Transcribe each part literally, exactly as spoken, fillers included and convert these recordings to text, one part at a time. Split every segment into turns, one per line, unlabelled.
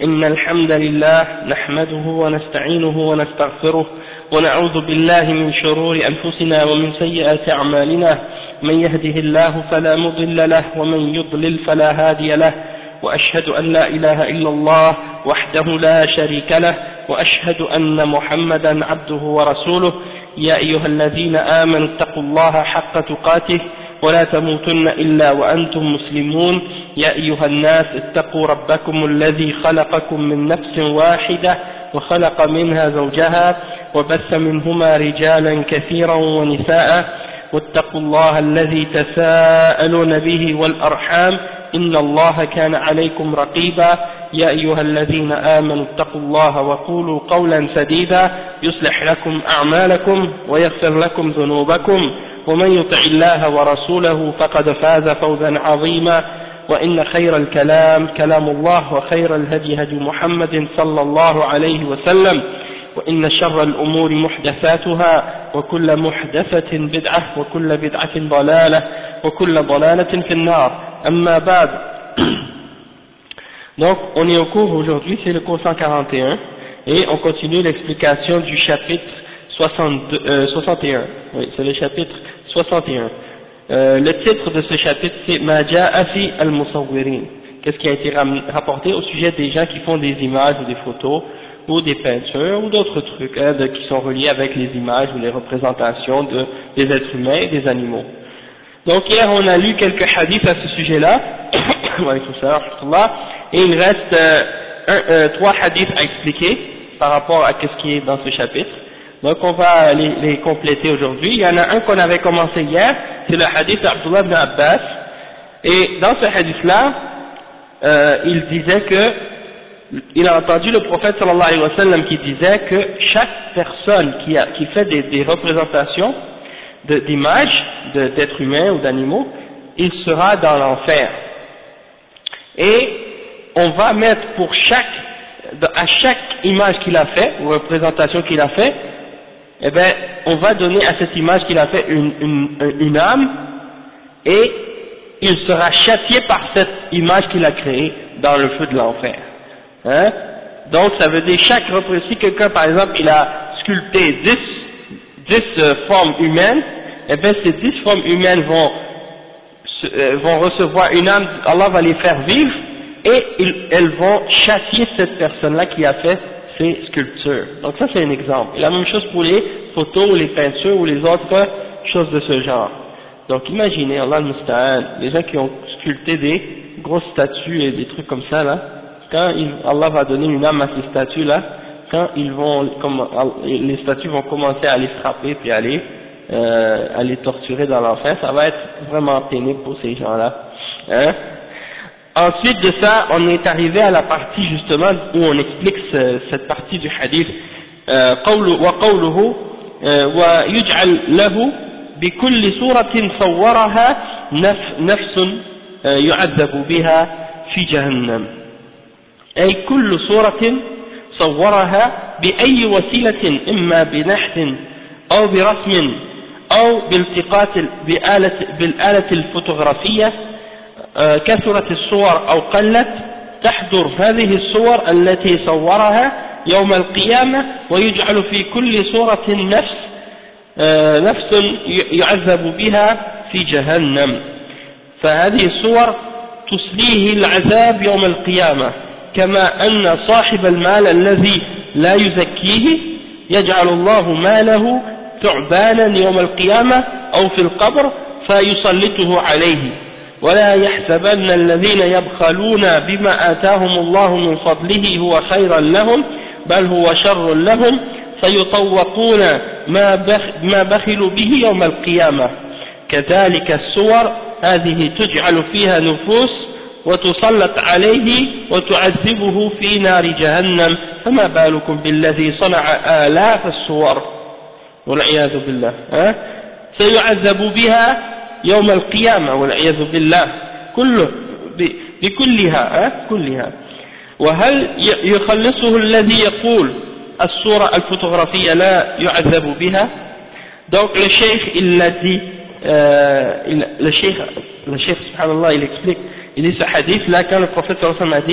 إن الحمد لله نحمده ونستعينه ونستغفره ونعوذ بالله من شرور أنفسنا ومن سيئات أعمالنا من يهده الله فلا مضل له ومن يضلل فلا هادي له وأشهد أن لا إله إلا الله وحده لا شريك له وأشهد أن محمدا عبده ورسوله يا أيها الذين آمنوا اتقوا الله حق تقاته ولا تموتن إلا وأنتم مسلمون يا أيها الناس اتقوا ربكم الذي خلقكم من نفس واحدة وخلق منها زوجها وبث منهما رجالا كثيرا ونساء واتقوا الله الذي تساءلون به والأرحام إن الله كان عليكم رقيبا يا أيها الذين آمنوا اتقوا الله وقولوا قولا سديدا يصلح لكم أعمالكم ويغفر لكم ذنوبكم ومن يطع الله ورسوله فقد فاز فوزا عظيما وإن خير الكلام كلام الله وخير الهدي هدي محمد صلى الله عليه وسلم وإن شر الأمور محدثاتها وكل محدثة بدعة وكل بدعة ضلالة وكل ضلالة في النار أما بعد. Donc on est au cours aujourd'hui, c'est le cours cent quarante et un et on continue l'explication du chapitre soixante-deux, euh, soixante et un. Oui, c'est le chapitre soixante et un. Euh, le titre de ce chapitre c'est Ma ja'a fi al-musawwirin. Qu'est-ce qui a été rapporté au sujet des gens qui font des images ou des photos ou des peintures ou d'autres trucs hein, de, qui sont reliés avec les images ou les représentations de, des êtres humains et des animaux. Donc hier on a lu quelques hadiths à ce sujet-là, et il reste euh, un, euh, trois hadiths à expliquer par rapport à ce qui est dans ce chapitre. Donc on va les, les compléter aujourd'hui. Il y en a un qu'on avait commencé hier, c'est le hadith d'Abdullah ibn Abbas, et dans ce hadith-là, euh, il disait que il a entendu le prophète sallallahu alayhi wa sallam qui disait que chaque personne qui, a, qui fait des, des représentations d'images d'êtres humains ou d'animaux, il sera dans l'enfer. Et on va mettre pour chaque, à chaque image qu'il a fait, ou représentation qu'il a fait, eh bien, on va donner à cette image qu'il a fait une, une, une âme, et il sera châtié par cette image qu'il a créée dans le feu de l'enfer. Hein? Donc ça veut dire chaque représentation, si quelqu'un par exemple il a sculpté dix, dix euh, formes humaines, et bien ces dix formes humaines vont, euh, vont recevoir une âme, Allah va les faire vivre, et ils, elles vont châtier cette personne-là qui a fait ces sculptures. Donc ça c'est un exemple. Et la même chose pour les photos ou les peintures ou les autres choses de ce genre. Donc imaginez, Allah al-Musta'an, les gens qui ont sculpté des grosses statues et des trucs comme ça là, quand il, Allah va donner une âme à ces statues là, quand ils vont, comme, les statues vont commencer à les frapper puis à les, euh, à les torturer dans l'enfer, ça va être vraiment pénible pour ces gens là. Hein? Ensuite de ça, on est arrivé à la partie justement où on explique ce, cette partie du hadith. وقوله ويجعل له بكل صورة صورها نفس يعذب بها في جهنم. أي كل صورة صورها بأي وسيلة إما بنحت أو برسم أو بالتقاط بآلة بالآلة الفوتوغرافية كثرت الصور أو قلت تحضر هذه الصور التي صورها يوم القيامة ويجعل في كل صورة نفس نفس يعذب بها في جهنم. فهذه الصور تسليه العذاب يوم القيامة كما أن صاحب المال الذي لا يزكيه يجعل الله ماله ثعبانا يوم القيامة أو في القبر فيسلطه عليه ولا يحسبن الذين يبخلون بما آتاهم الله من فضله هو خيرا لهم بل هو شر لهم سيطوقون ما بخلوا به يوم القيامة. كذلك الصور هذه تجعل فيها نفوس وتسلط عليه وتعذبه في نار جهنم فما بالكم بالذي صنع آلاف الصور والعياذ بالله. أه؟ سيعذب بها يوم القيامة والعياذ بالله كله بكلها أه؟ كلها. وهل يخلصه الذي يقول الصورة الفوتوغرافية لا يعذب بها؟ Donc le cheikh il l'a dit, euh, il, le cheikh, le cheikh subhanallah il explique, il dit ce hadith là quand le prophète sallallahu alayhi wa sallam a dit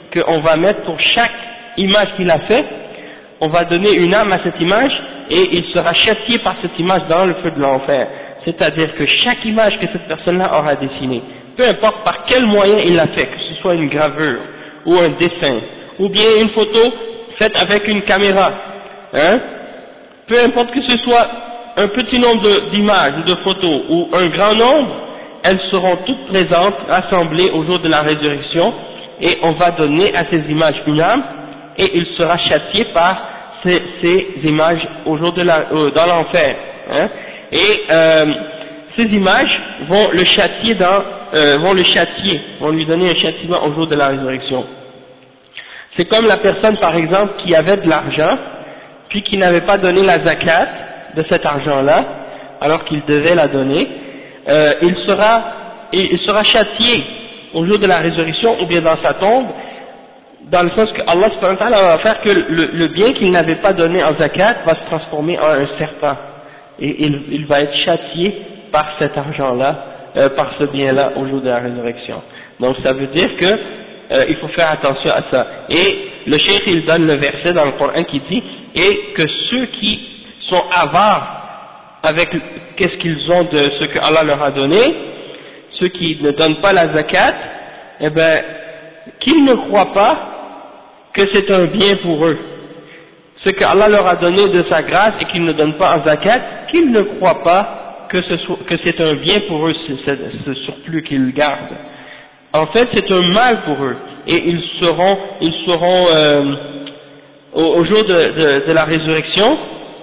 qu'on va mettre pour chaque image qu'il a fait, on va donner une âme à cette image et il sera châtié par cette image dans le feu de l'enfer. C'est-à-dire que chaque image que cette personne-là aura dessinée, peu importe par quel moyen il l'a fait, que ce soit une gravure ou un dessin, ou bien une photo faite avec une caméra, hein, peu importe que ce soit un petit nombre d'images ou de photos ou un grand nombre, elles seront toutes présentes, rassemblées au jour de la résurrection, et on va donner à ces images une âme, et il sera châtié par ces, ces images au jour de la, euh, dans l'enfer, hein, et euh, ces images vont le châtier dans, euh, vont le châtier, vont lui donner un châtiment au jour de la résurrection. C'est comme la personne par exemple qui avait de l'argent, puis qui n'avait pas donné la zakat de cet argent-là, alors qu'il devait la donner, euh, il sera, il sera châtié au jour de la résurrection ou bien dans sa tombe, dans le sens que Allah subhanahu wa ta'ala va faire que le, le bien qu'il n'avait pas donné en zakat va se transformer en un serpent, et il, il va être châtié par cet argent-là, euh, par ce bien-là au jour de la résurrection. Donc ça veut dire que euh, il faut faire attention à ça. Et le cheikh il donne le verset dans le Coran qui dit et que ceux qui sont avares avec qu'est-ce qu'ils ont de ce que Allah leur a donné, ceux qui ne donnent pas la zakat, eh ben qu'ils ne croient pas que c'est un bien pour eux. Ce que Allah leur a donné de sa grâce et qu'ils ne donnent pas en zakat, qu'ils ne croient pas que ce soit, que c'est un bien pour eux, ce, ce surplus qu'ils gardent. En fait, c'est un mal pour eux, et ils seront, ils seront euh, au, au jour de, de, de la résurrection,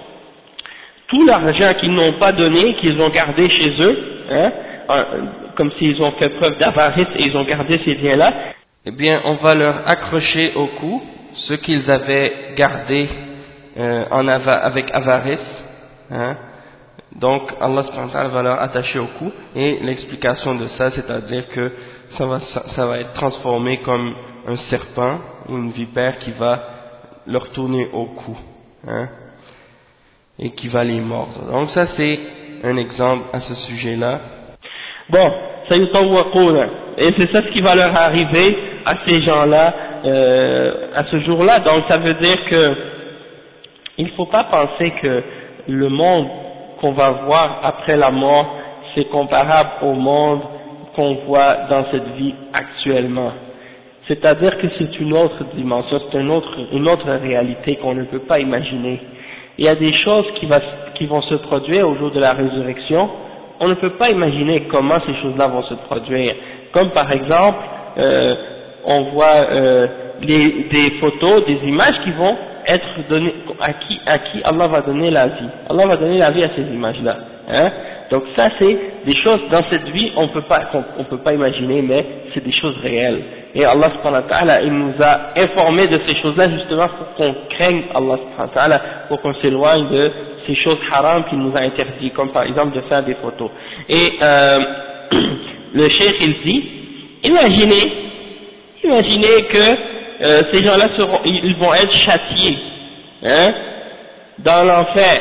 tout l'argent qu'ils n'ont pas donné, qu'ils ont gardé chez eux, hein, comme s'ils ont fait preuve d'avarice et ils ont gardé ces biens-là,
eh bien, on va leur accrocher au cou ce qu'ils avaient gardé euh, en ava avec avarice, hein. Donc Allah subhanahu wa ta'ala va leur attacher au cou, et l'explication de ça, c'est-à-dire que ça va, ça va être transformé comme un serpent ou une vipère qui va leur tourner au cou, hein, et qui va les mordre. Donc ça c'est un exemple à ce sujet-là.
Bon, ça y est, et c'est ça ce qui va leur arriver à ces gens-là euh, à ce jour-là. Donc ça veut dire que il ne faut pas penser que le monde qu'on va voir après la mort, c'est comparable au monde qu'on voit dans cette vie actuellement. C'est-à-dire que c'est une autre dimension, c'est une autre, une autre réalité qu'on ne peut pas imaginer. Il y a des choses qui, va, qui vont se produire au jour de la résurrection, on ne peut pas imaginer comment ces choses-là vont se produire. Comme par exemple, euh, on voit euh, les, des photos, des images qui vont être données, à qui, à qui Allah va donner la vie. Allah va donner la vie à ces images-là. Hein? Donc ça c'est des choses dans cette vie on peut pas, on peut pas imaginer, mais c'est des choses réelles. Et Allah subhanahu wa ta'ala, il nous a informé de ces choses-là justement pour qu'on craigne Allah subhanahu wa ta'ala, pour qu'on s'éloigne de ces choses haram qu'il nous a interdit, comme par exemple de faire des photos. Et euh, le cheikh il dit, imaginez, imaginez que euh, ces gens-là seront, ils vont être châtiés, hein, dans l'enfer,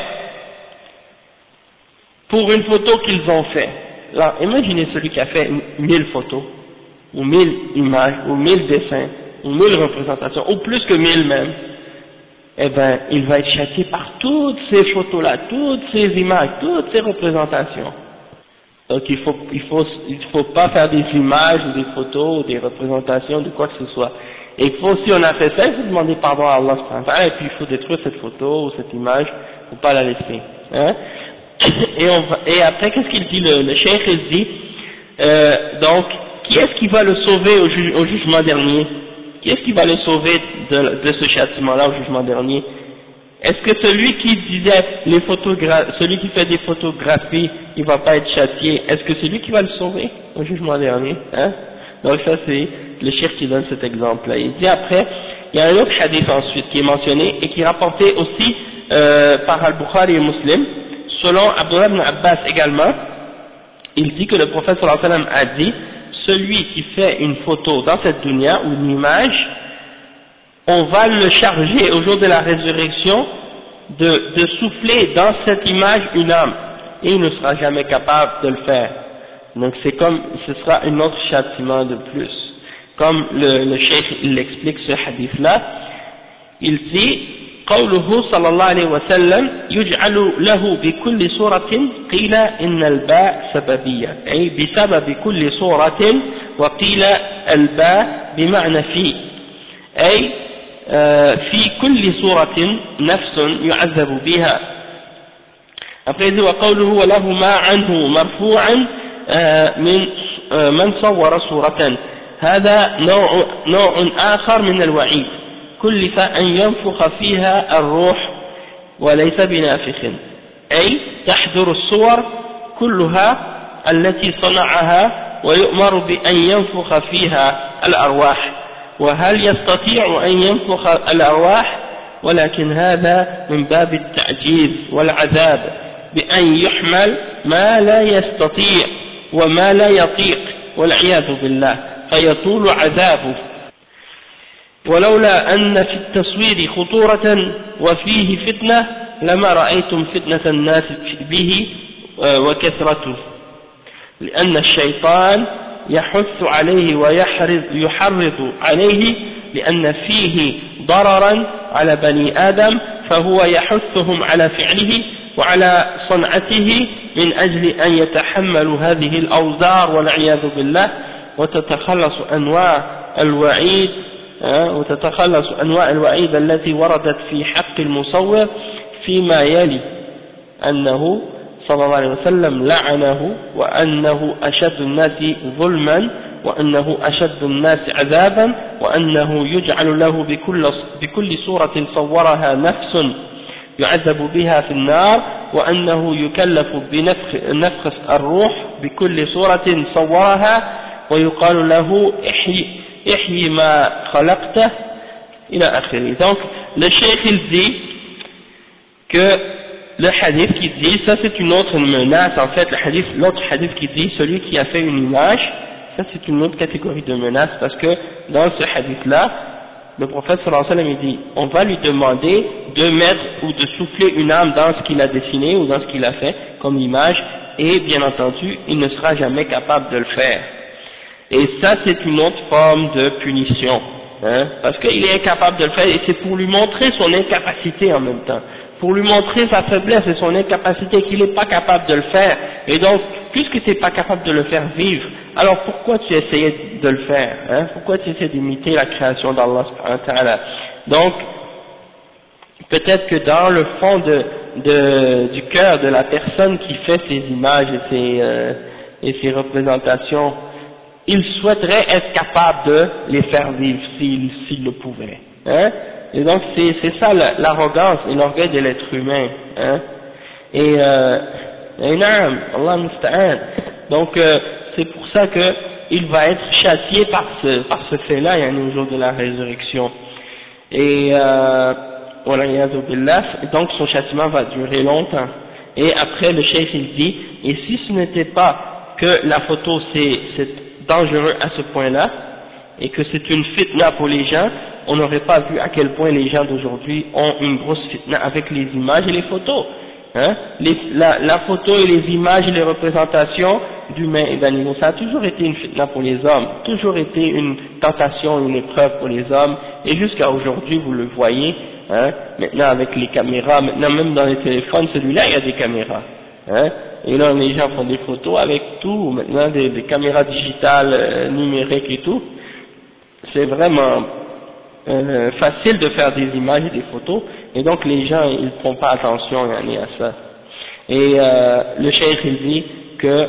pour une photo qu'ils ont fait. Alors, imaginez celui qui a fait mille photos, ou mille images, ou mille dessins, ou mille représentations, ou plus que mille même. Eh ben, il va être châtié par toutes ces photos-là, toutes ces images, toutes ces représentations. Donc il faut, il faut, il faut pas faire des images ou des photos ou des représentations de quoi que ce soit. Et il faut, si on a fait ça, il faut demander pardon à Allah subhanahu wa ta'ala, et puis il faut détruire cette photo ou cette image, il faut pas la laisser. Hein? Et, on va, et après, qu'est-ce qu'il dit le, le cheikh? Il dit, euh, donc, qui est-ce qui va le sauver au, ju au jugement dernier? Qui est-ce qui va le sauver de, de ce châtiment-là au jugement dernier? Est-ce que celui qui disait les photographes, celui qui fait des photographies, il va pas être châtié, est-ce que c'est lui qui va le sauver au jugement dernier, hein? Donc ça c'est le cheikh qui donne cet exemple-là. Il dit après, il y a un autre hadith ensuite qui est mentionné et qui est rapporté aussi euh, par Al-Bukhari et Muslim, selon Abdullah ibn Abbas également. Il dit que le prophète sallallahu alayhi wa sallam a dit, celui qui fait une photo dans cette dunya ou une image, on va le charger au jour de la résurrection de, de souffler dans cette image une âme, et il ne sera jamais capable de le faire. Donc c'est comme, ce sera un autre châtiment de plus. comme le, le cheikh il explique ce hadith-là, il dit قوله صلى الله عليه وسلم يجعل له بكل سورة قيل إن الباء سببية أي بسبب كل سورة وقيل الباء بمعنى في أي في كل سورة نفس يعذب بها. après وقوله وله ما عنه مرفوعا من من صور صورة هذا نوع نوع آخر من الوعيد كلف أن ينفخ فيها الروح وليس بنافخ أي تحضر الصور كلها التي صنعها ويؤمر بأن ينفخ فيها الأرواح وهل يستطيع أن ينفخ الأرواح ولكن هذا من باب التعجيز والعذاب بأن يحمل ما لا يستطيع وما لا يطيق والعياذ بالله فيطول عذابه ولولا أن في التصوير خطورة وفيه فتنة لما رأيتم فتنة الناس به وكثرته لأن الشيطان يحث عليه ويحرض يحرض عليه لأن فيه ضررا على بني آدم فهو يحثهم على فعله وعلى صنعته من أجل أن يتحملوا هذه الأوزار والعياذ بالله وتتخلص أنواع الوعيد وتتخلص أنواع الوعيد التي وردت في حق المصور فيما يلي أنه صلى الله عليه وسلم لعنه وأنه أشد الناس ظلما وأنه أشد الناس عذابا وأنه يجعل له بكل, بكل صورة صورها نفس يعذب بها في النار وأنه يكلف بنفخ نفخ الروح بكل صورة صورها ويقال له احيي احيي ما خلقته إلى آخره. Donc le cheikh il dit que le hadith qui dit, ça c'est une autre menace, en fait le hadith, l'autre hadith qui dit celui qui a fait une image, ça c'est une autre catégorie de menace parce que dans ce hadith là le prophète sallallahu alayhi wa sallam il dit on va lui demander de mettre ou de souffler une âme dans ce qu'il a dessiné ou dans ce qu'il a fait comme image et bien entendu il ne sera jamais capable de le faire. Et ça c'est une autre forme de punition, hein, parce qu'il est incapable de le faire et c'est pour lui montrer son incapacité en même temps, pour lui montrer sa faiblesse et son incapacité qu'il n'est pas capable de le faire. Et donc puisque tu n'es pas capable de le faire vivre, alors pourquoi tu essayais de le faire, hein? Pourquoi tu essaies d'imiter la création d'Allah subhanahu wa ta'ala? Donc peut-être que dans le fond de, de, du cœur de la personne qui fait ces images et ces, euh, et ces représentations, il souhaiterait être capable de les faire vivre s'il, s'il le pouvait, hein? Et donc c'est, c'est ça l'arrogance et l'orgueil de l'être humain, hein? Et euh, et naam, Allah musta'an. Donc euh, c'est pour ça que il va être châtié par ce par ce fait-là, yani au jour de la résurrection. Et euh, donc son châtiment va durer longtemps. Et après le cheikh il dit, et si ce n'était pas que la photo c'est, c'est dangereux à ce point-là, et que c'est une fitna pour les gens, on n'aurait pas vu à quel point les gens d'aujourd'hui ont une grosse fitna avec les images et les photos. Hein? Les, la, la photo et les images et les représentations d'humains et d'animaux, ça a toujours été une fitna pour les hommes, toujours été une tentation, une épreuve pour les hommes, et jusqu'à aujourd'hui vous le voyez, hein? Maintenant avec les caméras, maintenant même dans les téléphones, celui-là il y a des caméras, hein? Et là les gens font des photos avec tout, maintenant des, des caméras digitales, euh, numériques et tout, c'est vraiment euh, facile de faire des images et des photos, et donc les gens ils ne font pas attention à ça. Et euh, le cheikh il dit que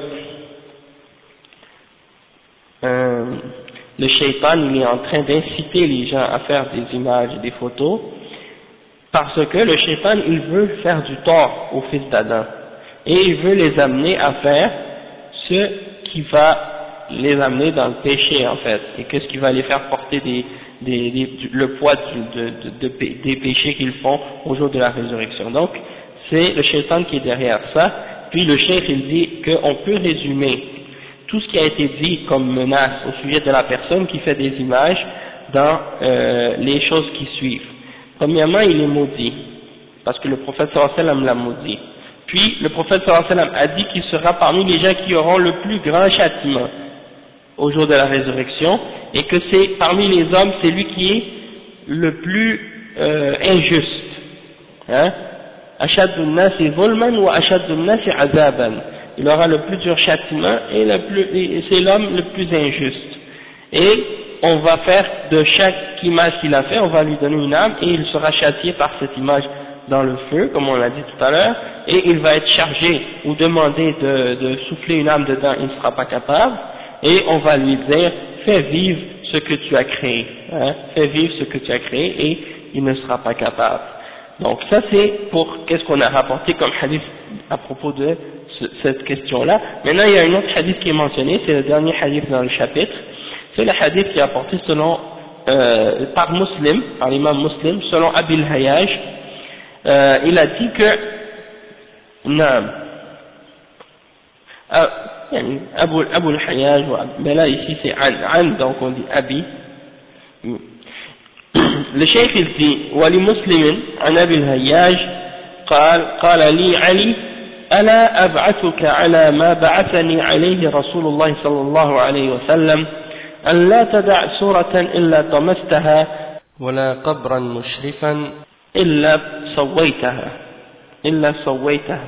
euh, le shaitan il est en train d'inciter les gens à faire des images et des photos parce que le shaitan il veut faire du tort aux fils d'Adam et il veut les amener à faire ce qui va les amener dans le péché en fait, et que ce qui va les faire porter des, des, des, le poids de, de, de, de, des péchés qu'ils font au jour de la résurrection. Donc c'est le shaitan qui est derrière ça. Puis le cheikh il dit qu'on peut résumer tout ce qui a été dit comme menace au sujet de la personne qui fait des images dans euh, les choses qui suivent. Premièrement, il est maudit parce que le prophète sallallahu alayhi wa sallam l'a maudit. Puis le prophète sallallahu alayhi wa sallam a dit qu'il sera parmi les gens qui auront le plus grand châtiment. au jour de la résurrection, et que c'est parmi les hommes, c'est lui qui est le plus euh, injuste. Hein? Ashaddu nnasi zulman wa ashaddu nnasi azaban. Il aura le plus dur châtiment et, le plus, et c'est l'homme le plus injuste. Et on va faire de chaque image qu'il a fait, on va lui donner une âme et il sera châtié par cette image dans le feu, comme on l'a dit tout à l'heure, et il va être chargé ou demandé de, de souffler une âme dedans, il ne sera pas capable, et on va lui dire fais vivre ce que tu as créé, hein, fais vivre ce que tu as créé, et il ne sera pas capable. Donc ça c'est pour qu'est-ce qu'on a rapporté comme hadith à propos de ce, cette question-là. Maintenant il y a un autre hadith qui est mentionné, c'est le dernier hadith dans le chapitre, c'est le hadith qui est apporté selon euh, par Muslim, par l'imam Muslim, selon Abil Hayyaj. Euh, il a dit que non, Abu al-Hayyaj, mais là ici c'est An, An, donc on dit Abi. Le cheikh il dit ولمسلم عن أبي الهياج قال قال لي علي ألا أبعثك على ما بعثني عليه رسول الله صلى الله عليه وسلم أن لا تدع سورة إلا طمستها
ولا قبرا مشرفا
إلا سويتها إلا سويتها.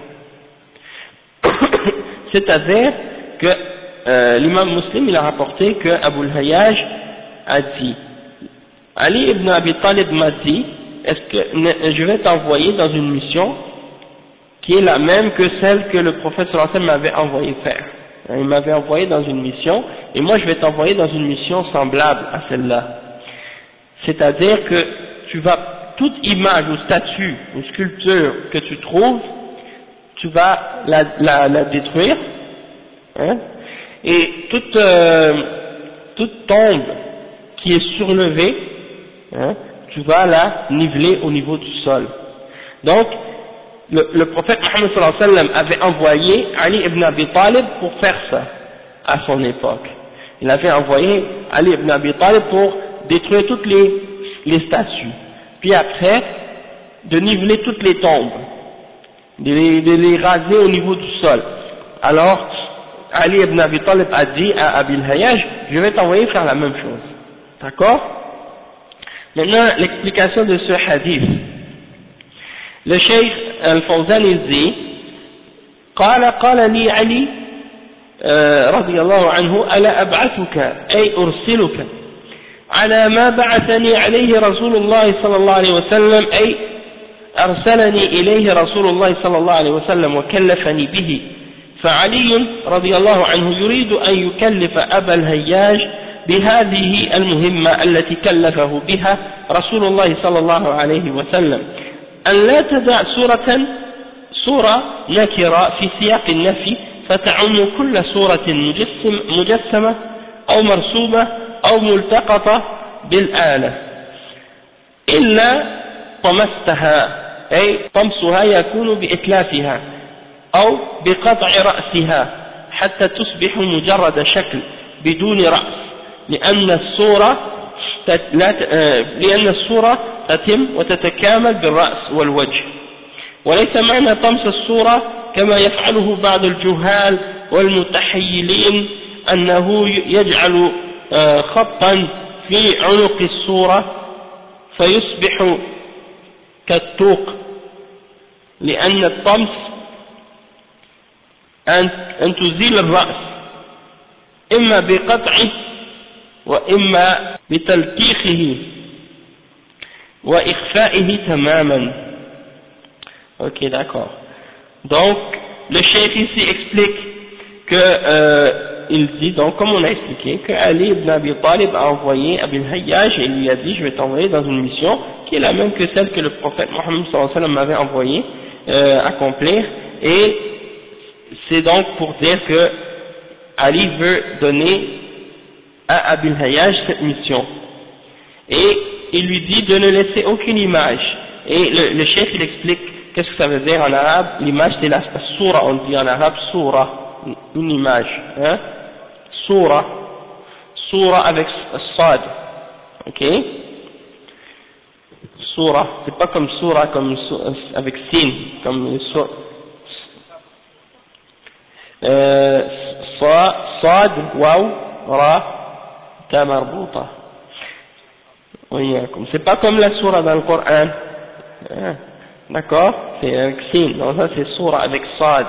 C'est-à-dire que euh, l'imam Muslim il a rapporté que Abu al-Hayyaj a dit Ali ibn Abi Talib m'a dit est-ce que je vais t'envoyer dans une mission qui est la même que celle que le prophète sallallahu alayhi wa sallam m'avait envoyé faire. Il m'avait envoyé dans une mission et moi je vais t'envoyer dans une mission semblable à celle-là. C'est-à-dire que tu vas, toute image ou statue ou sculpture que tu trouves, tu vas la, la, la détruire, hein, et toute, euh, toute tombe qui est surlevée, hein, tu vas la niveler au niveau du sol. Donc, le, le prophète Mohammed sallallahu alayhi wa sallam avait envoyé Ali ibn Abi Talib pour faire ça à son époque. Il avait envoyé Ali ibn Abi Talib pour détruire toutes les, les statues, puis après de niveler toutes les tombes, de les, de les raser au niveau du sol. Alors Ali ibn Abi Talib a dit à Abil Hayyaj, je vais t'envoyer faire la même chose. D'accord? Maintenant l'explication de ce hadith. Le cheikh Al-Fawzan il dit قال قال لي علي رضي الله عنه ألا أبعثك أي أرسلك على ما بعثني عليه رسول الله صلى الله عليه وسلم أي أرسلني إليه رسول الله صلى الله عليه وسلم وكلفني به. فعلي رضي الله عنه يريد أن يكلف أبا الهياج بهذه المهمة التي كلفه بها رسول الله صلى الله عليه وسلم أن لا تدع سورة سورة نكرة في سياق النفي فتعم كل سورة مجسم مجسمة أو مرسومة أو ملتقطة بالآلة إلا طمستها أي طمسها يكون بإتلافها أو بقطع رأسها حتى تصبح مجرد شكل بدون رأس لأن الصورة لأن الصورة تتم وتتكامل بالرأس والوجه. وليس معنى طمس الصورة كما يفعله بعض الجهال والمتحيلين أنه يجعل خطا في عنق الصورة فيصبح كالطوق، لأن الطمس أن تزيل الرأس إما بقطعه وإما بتلكيخه وإخفائه تماما. Ok, d'accord. Donc, le cheikh ici explique que, euh, il dit, donc, comme on a expliqué, que Ali ibn Abi Talib a envoyé Abil Hayyaj et lui a dit, je vais t'envoyer dans une mission qui est la même que celle que le prophète Mohammed sallallahu alayhi wa sallam m'avait envoyé euh, accomplir, et c'est donc pour dire que Ali veut donner à Abil Hayyaj cette mission. Et il lui dit de ne laisser aucune image. Et le, le cheikh il explique qu'est-ce que ça veut dire en arabe. L'image c'est la soura, on dit en arabe soura, une image, hein, soura, soura avec sad, ok, soura, c'est pas comme soura comme avec sin, comme euh, sad, waouh, ra ta marbuta. Oui, c'est pas comme la sourate dans le Coran. Hein? D'accord? C'est un sin. Non, ça c'est sourate avec sad.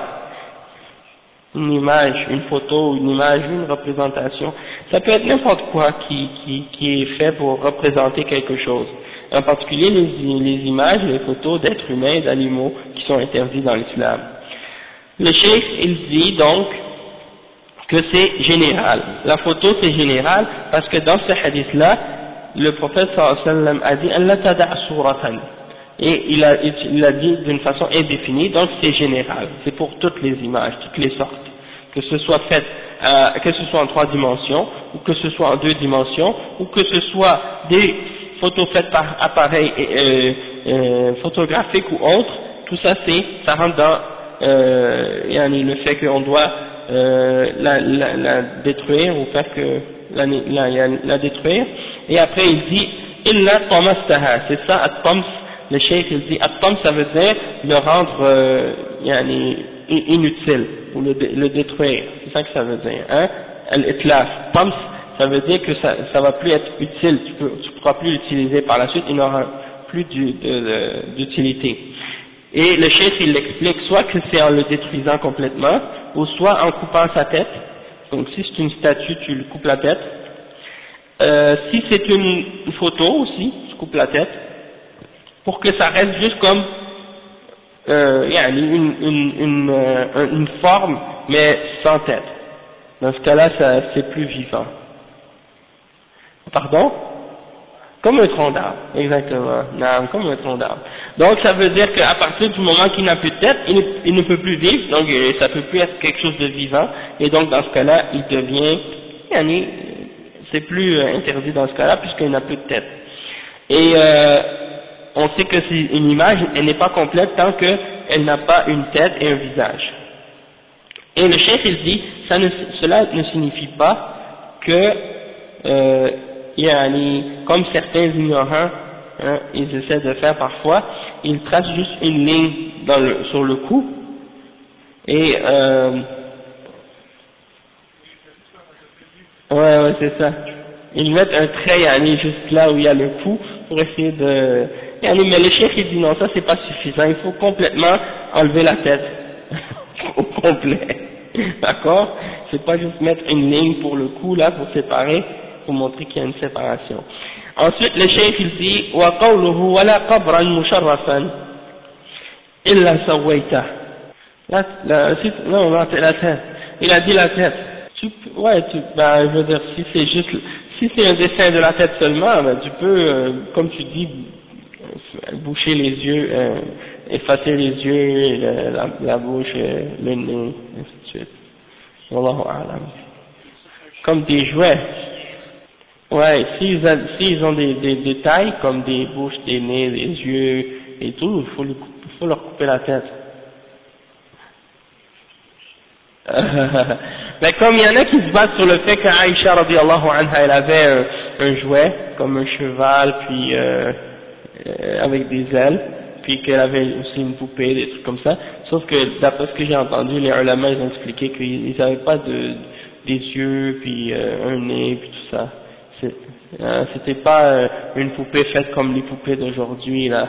Une image, une photo, une image, une représentation. Ça peut être n'importe quoi qui, qui, qui est fait pour représenter quelque chose. En particulier les, les images, les photos d'êtres humains et d'animaux qui sont interdits dans l'islam. Le cheikh, il dit donc que c'est général. La photo c'est général parce que dans ce hadith-là, le prophète sallallahu alayhi wa sallam a dit Allah tada' suratan. Et il a, il a dit d'une façon indéfinie, donc c'est général, c'est pour toutes les images, toutes les sortes, que ce soit fait, euh, que ce soit en trois dimensions, ou que ce soit en deux dimensions, ou que ce soit des photos faites par appareil euh, euh, photographique ou autre, tout ça c'est, ça rentre dans euh, le fait qu'on doit euh, la, la, la détruire ou faire que la, la, la détruire. Et après il dit illa tamastaha, c'est ça at-tams. Le cheikh il dit at-tams ça veut dire le rendre euh, yani, inutile ou le, le détruire, c'est ça que ça veut dire, hein. Al-itlaf, tams ça veut dire que ça ça va plus être utile, tu peux tu pourras plus l'utiliser par la suite, il n'aura plus d'utilité. Et le cheikh il l'explique soit que c'est en le détruisant complètement ou soit en coupant sa tête. Donc si c'est une statue tu lui coupes la tête, euh, si c'est une photo aussi tu coupes la tête pour que ça reste juste comme euh, une, une, une, euh, une forme mais sans tête. Dans ce cas-là ça, c'est plus vivant. Pardon? Comme un tronc d'arbre, exactement. Non, comme un tronc d'arbre. Donc ça veut dire qu'à partir du moment qu'il n'a plus de tête, il ne, il ne peut plus vivre, donc ça ne peut plus être quelque chose de vivant, et donc dans ce cas-là, il devient, c'est plus interdit dans ce cas-là, puisqu'il n'a plus de tête. Et euh, on sait que c'est une image, elle n'est pas complète tant qu'elle n'a pas une tête et un visage. Et le cheikh il dit, ça ne, cela ne signifie pas que euh, yani, comme certains ignorants, hein, ils essaient de faire parfois, ils tracent juste une ligne dans le, sur le cou, et euh, ouais, ouais, c'est ça. Ils mettent un trait, yani, juste là où il y a le cou, pour essayer de, yani, mais le cheikh il dit non, ça c'est pas suffisant, il faut complètement enlever la tête, au complet, d'accord? C'est pas juste mettre une ligne pour le cou là, pour séparer, pour montrer qu'il y a une séparation. Ensuite, le cheikh il dit wa qawluhu wala qabran musharrafan illa sawaita. La, la, non, non, c'est la tête. Il a dit la tête. Tu, ouais, tu, ben, je veux dire, si c'est juste, si c'est un dessin de la tête seulement, ben, tu peux, euh, comme tu dis, boucher les yeux, euh, effacer les yeux, le, la, la bouche, euh, le nez, ainsi de suite. Wallahu a'lam. Comme des jouets. Ouais, s'ils s'ils ont des, des détails comme des bouches, des nez, des yeux et tout, il faut, lui, faut leur couper la tête. Mais comme il y en a qui se basent sur le fait qu'Aïcha radiallahu anha elle avait un, un jouet comme un cheval puis euh, euh, avec des ailes, puis qu'elle avait aussi une poupée, des trucs comme ça, sauf que d'après ce que j'ai entendu, les ulama ils ont expliqué qu'ils n'avaient pas de, des yeux puis euh, un nez puis tout ça. Euh, c'était pas euh, une poupée faite comme les poupées d'aujourd'hui là.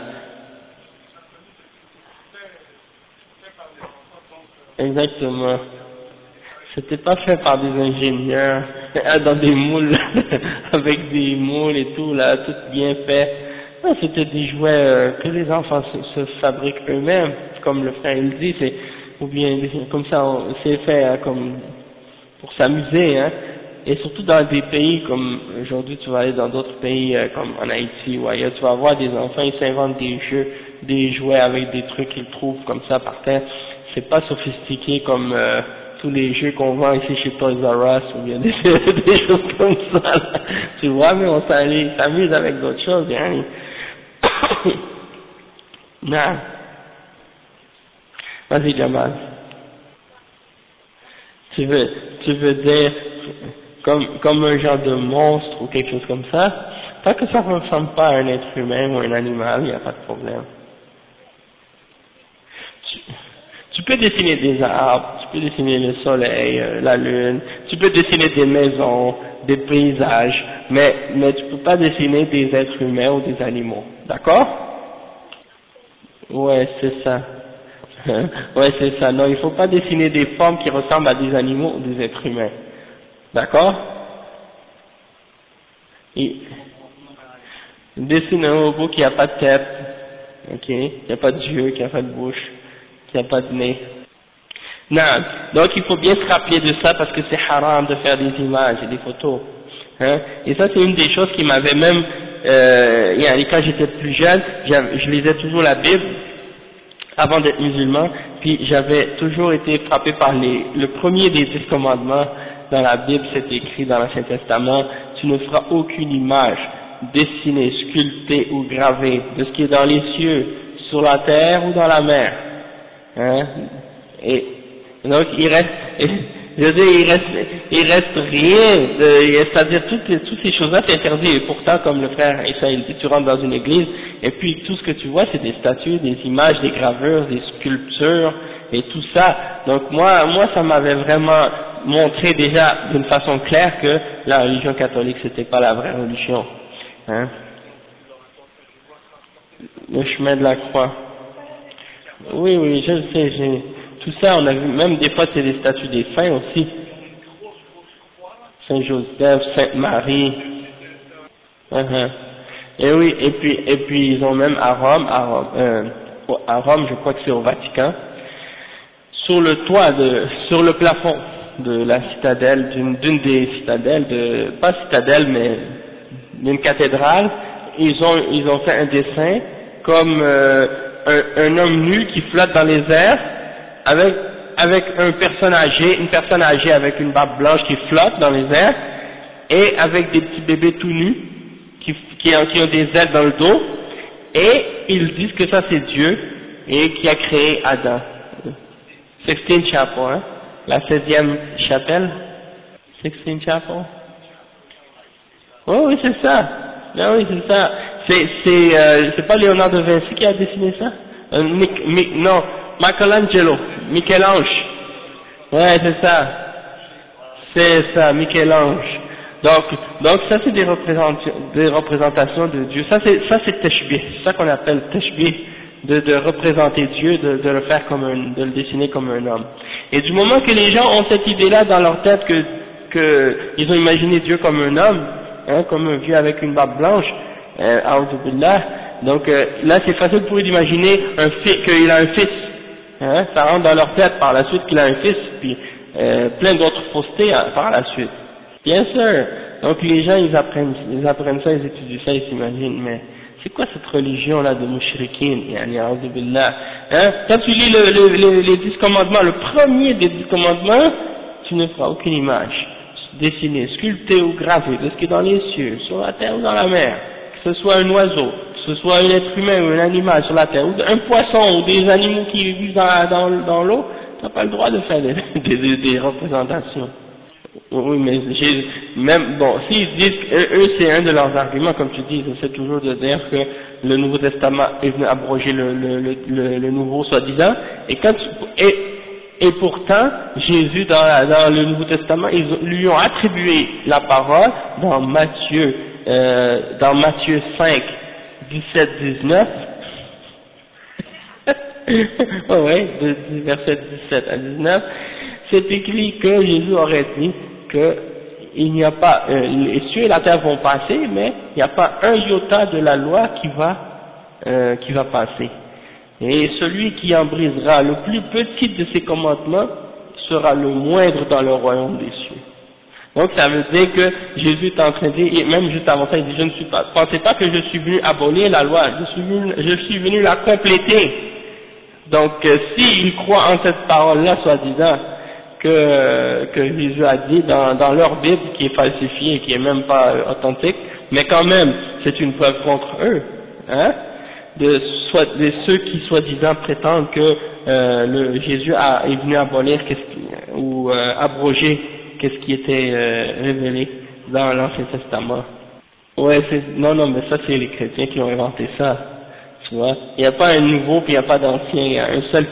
Exactement. C'était pas fait par des ingénieurs dans des moules avec des moules et tout là, tout bien fait. Non, c'était des jouets euh, que les enfants se, se fabriquent eux-mêmes, comme le frère il dit, c'est ou bien comme ça, c'est fait hein, comme pour s'amuser, hein. Et surtout dans des pays comme aujourd'hui, tu vas aller dans d'autres pays euh, comme en Haïti ou ailleurs, tu vas voir des enfants, ils s'inventent des jeux, des jouets avec des trucs qu'ils trouvent comme ça par terre. C'est pas sophistiqué comme euh, tous les jeux qu'on vend ici chez Toys R Us ou bien des, des choses comme ça. Là. Tu vois, mais on s'amuse avec d'autres choses, hein. Non. Vas-y, Jamal. Tu veux, tu veux dire comme, comme un genre de monstre ou quelque chose comme ça, tant que ça ne ressemble pas à un être humain ou un animal, il n'y a pas de problème. Tu, tu peux dessiner des arbres, tu peux dessiner le soleil, euh, la lune, tu peux dessiner des maisons, des paysages, mais, mais tu peux pas dessiner des êtres humains ou des animaux, d'accord? Ouais, c'est ça. Ouais, c'est ça. Non, il faut pas dessiner des formes qui ressemblent à des animaux ou des êtres humains, d'accord? Et dessine un robot qui a pas de tête, ok, qui a pas d'yeux, qui a pas de bouche, qui a pas de nez. Non, donc il faut bien se rappeler de ça parce que c'est haram de faire des images et des photos. Hein? Et ça c'est une des choses qui m'avait même, euh, quand j'étais plus jeune, je lisais toujours la Bible avant d'être musulman, puis j'avais toujours été frappé par les, le premier des dix commandements dans la Bible, c'est écrit dans l'Ancien Testament, tu ne feras aucune image dessinée, sculptée ou gravée de ce qui est dans les cieux, sur la terre ou dans la mer. Hein? Et donc il reste, je veux dire, il reste, il reste rien, c'est-à-dire toutes, toutes ces choses-là c'est interdit, et pourtant comme le frère Issa il dit, tu rentres dans une église, et puis tout ce que tu vois c'est des statues, des images, des gravures, des sculptures, et tout ça. Donc moi, moi ça m'avait vraiment montré déjà d'une façon claire que la religion catholique c'était pas la vraie religion. Hein? Le chemin de la croix. Oui, oui, je le sais, j'ai... Tout ça, on a vu, même des fois c'est des statues des saints aussi. Saint Joseph, Sainte Marie. Uh-huh. Et oui, et puis, et puis ils ont même à Rome, à Rome, euh, à Rome, je crois que c'est au Vatican, sur le toit de, sur le plafond de la citadelle, d'une, d'une des citadelles, de, pas citadelle, mais d'une cathédrale, ils ont, ils ont fait un dessin comme euh, un, un homme nu qui flotte dans les airs, avec, avec un personne âgée, une personne âgée avec une barbe blanche qui flotte dans les airs, et avec des petits bébés tout nus, qui, qui, ont, qui ont des ailes dans le dos, et ils disent que ça c'est Dieu, et qui a créé Adam. Sixteen Chapel, hein? La seizième chapelle? Sixteen Chapel? Oh oui, c'est ça. Ah oui, c'est ça. C'est, c'est, euh, c'est pas Léonard de Vinci qui a dessiné ça? Euh, Mic, Mic, non. Michelangelo, Michel-Ange, ouais c'est ça, c'est ça, Michel-Ange. Donc, donc ça c'est des représentations, des représentations de Dieu. Ça c'est, ça c'est tashbih, c'est ça qu'on appelle tashbih, de, de représenter Dieu, de, de le faire comme un, de le dessiner comme un homme. Et du moment que les gens ont cette idée-là dans leur tête que, que ils ont imaginé Dieu comme un homme, hein, comme un vieux avec une barbe blanche, euh, a'oudhu billah, donc euh, là c'est facile pour eux d'imaginer un fils, qu'il a un fils. Hein, ça rentre dans leur tête par la suite qu'il a un fils, puis euh, plein d'autres faussetés hein, par la suite. Bien sûr. Donc les gens ils apprennent, ils apprennent ça, ils étudient ça, ils s'imaginent, mais c'est quoi cette religion là de mushrikin, yani a'udhu billah. Hein, quand tu lis le, le, le, les dix commandements, le premier des dix commandements, tu ne feras aucune image dessinée, sculptée ou gravée de ce qui est dans les cieux, sur la terre ou dans la mer, que ce soit un oiseau, que ce soit un être humain ou un animal sur la terre, ou un poisson ou des animaux qui vivent dans, dans, dans l'eau, tu n'as pas le droit de faire des, des, des représentations. Oui, mais j'ai, même, bon, s'ils disent, eux, eux c'est un de leurs arguments, comme tu dis, ils essaient toujours de dire que le Nouveau Testament est venu abroger le, le, le, le, le Nouveau soi-disant, et quand tu, et, et pourtant, Jésus dans, la, dans le Nouveau Testament, ils lui ont attribué la parole dans Matthieu, euh, dans Matthieu cinq, dix-sept dix-neuf, oh ouais, de, de verset dix-sept à dix-neuf, c'est écrit que Jésus aurait dit que il n'y a pas, euh, les cieux et la terre vont passer, mais il n'y a pas un iota de la loi qui va, euh, qui va passer. Et celui qui en brisera le plus petit de ses commandements sera le moindre dans le royaume des cieux. Donc ça veut dire que Jésus est en train de dire, et même juste avant ça, il dit, je ne suis pas, pensez pas que je suis venu abolir la loi, je suis venu, je suis venu la compléter. Donc euh, s'ils croient en cette parole-là, soi-disant, que, que Jésus a dit dans, dans leur Bible, qui est falsifiée, qui est même pas euh, authentique, mais quand même, c'est une preuve contre eux, hein, de, soit, de ceux qui soi-disant prétendent que euh, le, Jésus a, est venu abolir qu'est-ce qui, ou euh, abroger qu'est-ce qui était euh, révélé dans l'Ancien Testament. Ouais, c'est, non, non, mais ça c'est les chrétiens qui ont inventé ça, tu vois. Il n'y a pas un nouveau puis il n'y a pas d'ancien, il y a un seul,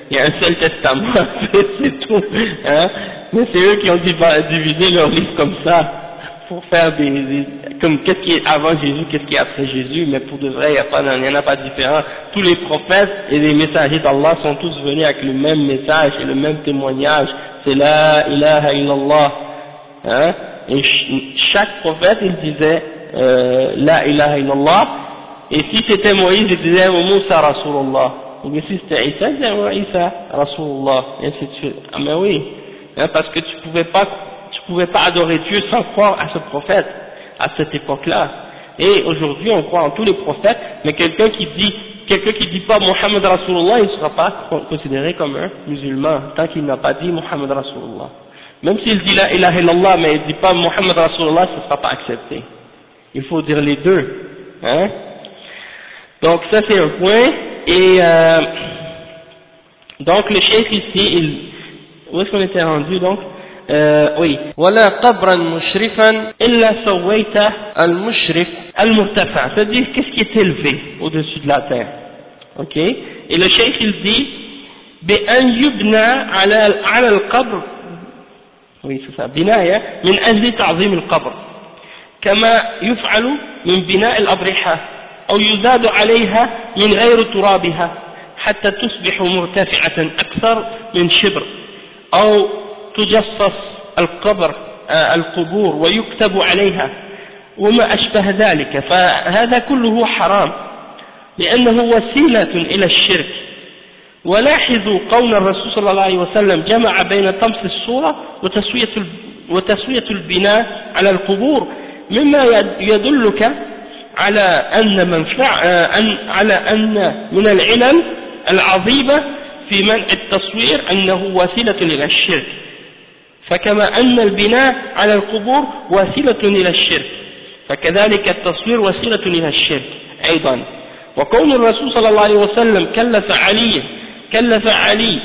il y a un seul testament, c'est tout, hein. Mais c'est eux qui ont divisé leur livre comme ça, pour faire des, des comme qu'est-ce qui est avant Jésus, qu'est-ce qui est après Jésus, mais pour de vrai, il n'y a pas, il y en a pas de différent. Tous les prophètes et les messagers d'Allah sont tous venus avec le même message et le même témoignage, c'est la ilaha illallah, hein. Et chaque prophète, il disait, euh, la ilaha illallah, et si c'était Moïse, il disait, Moussa Rasulullah. Ou bien si c'était Isa, il disait, Isa Rasulullah, et ainsi de suite. Ah mais oui, hein, parce que tu pouvais pas, tu pouvais pas adorer Dieu sans croire à ce prophète, à cette époque-là. Et aujourd'hui, on croit en tous les prophètes, mais quelqu'un qui dit, quelqu'un qui dit pas Muhammad Rasulullah, il ne sera pas considéré comme un musulman, tant qu'il n'a pas dit Muhammad Rasulullah. Même s'il dit la ilaha illallah, mais il ne dit pas Muhammad Rasulullah, ce ne sera pas accepté. Il faut dire les deux, hein. Donc ça c'est un point, et euh, donc le cheikh ici, il, où est-ce qu'on était rendu donc euh, oui.
ولا قبرا مشرفا
إلا سويته
المشرف
المرتفع, c'est-à-dire qu'est-ce qui est élevé au-dessus de la terre, ok. Et le cheikh il dit بأن يبنى على على القبر, oui c'est ça, بناية من أجل تعظيم القبر كما يفعل من بناء الأضرحة أو يزاد عليها من غير ترابها حتى تصبح مرتفعة أكثر من شبر أو تجصص القبر القبور ويكتب عليها وما أشبه ذلك, فهذا كله حرام لأنه وسيلة إلى الشرك. ولاحظوا قول الرسول صلى الله عليه وسلم جمع بين طمس الصورة وتسوية وتسوية البناء على القبور مما يدلك على أن منفع على أن من العلل العظيمة في منع التصوير أنه وسيلة إلى الشرك, فكما أن البناء على القبور وسيلة إلى الشرك فكذلك التصوير وسيلة إلى الشرك أيضا. وكون الرسول صلى الله عليه وسلم كلف علي كلف علي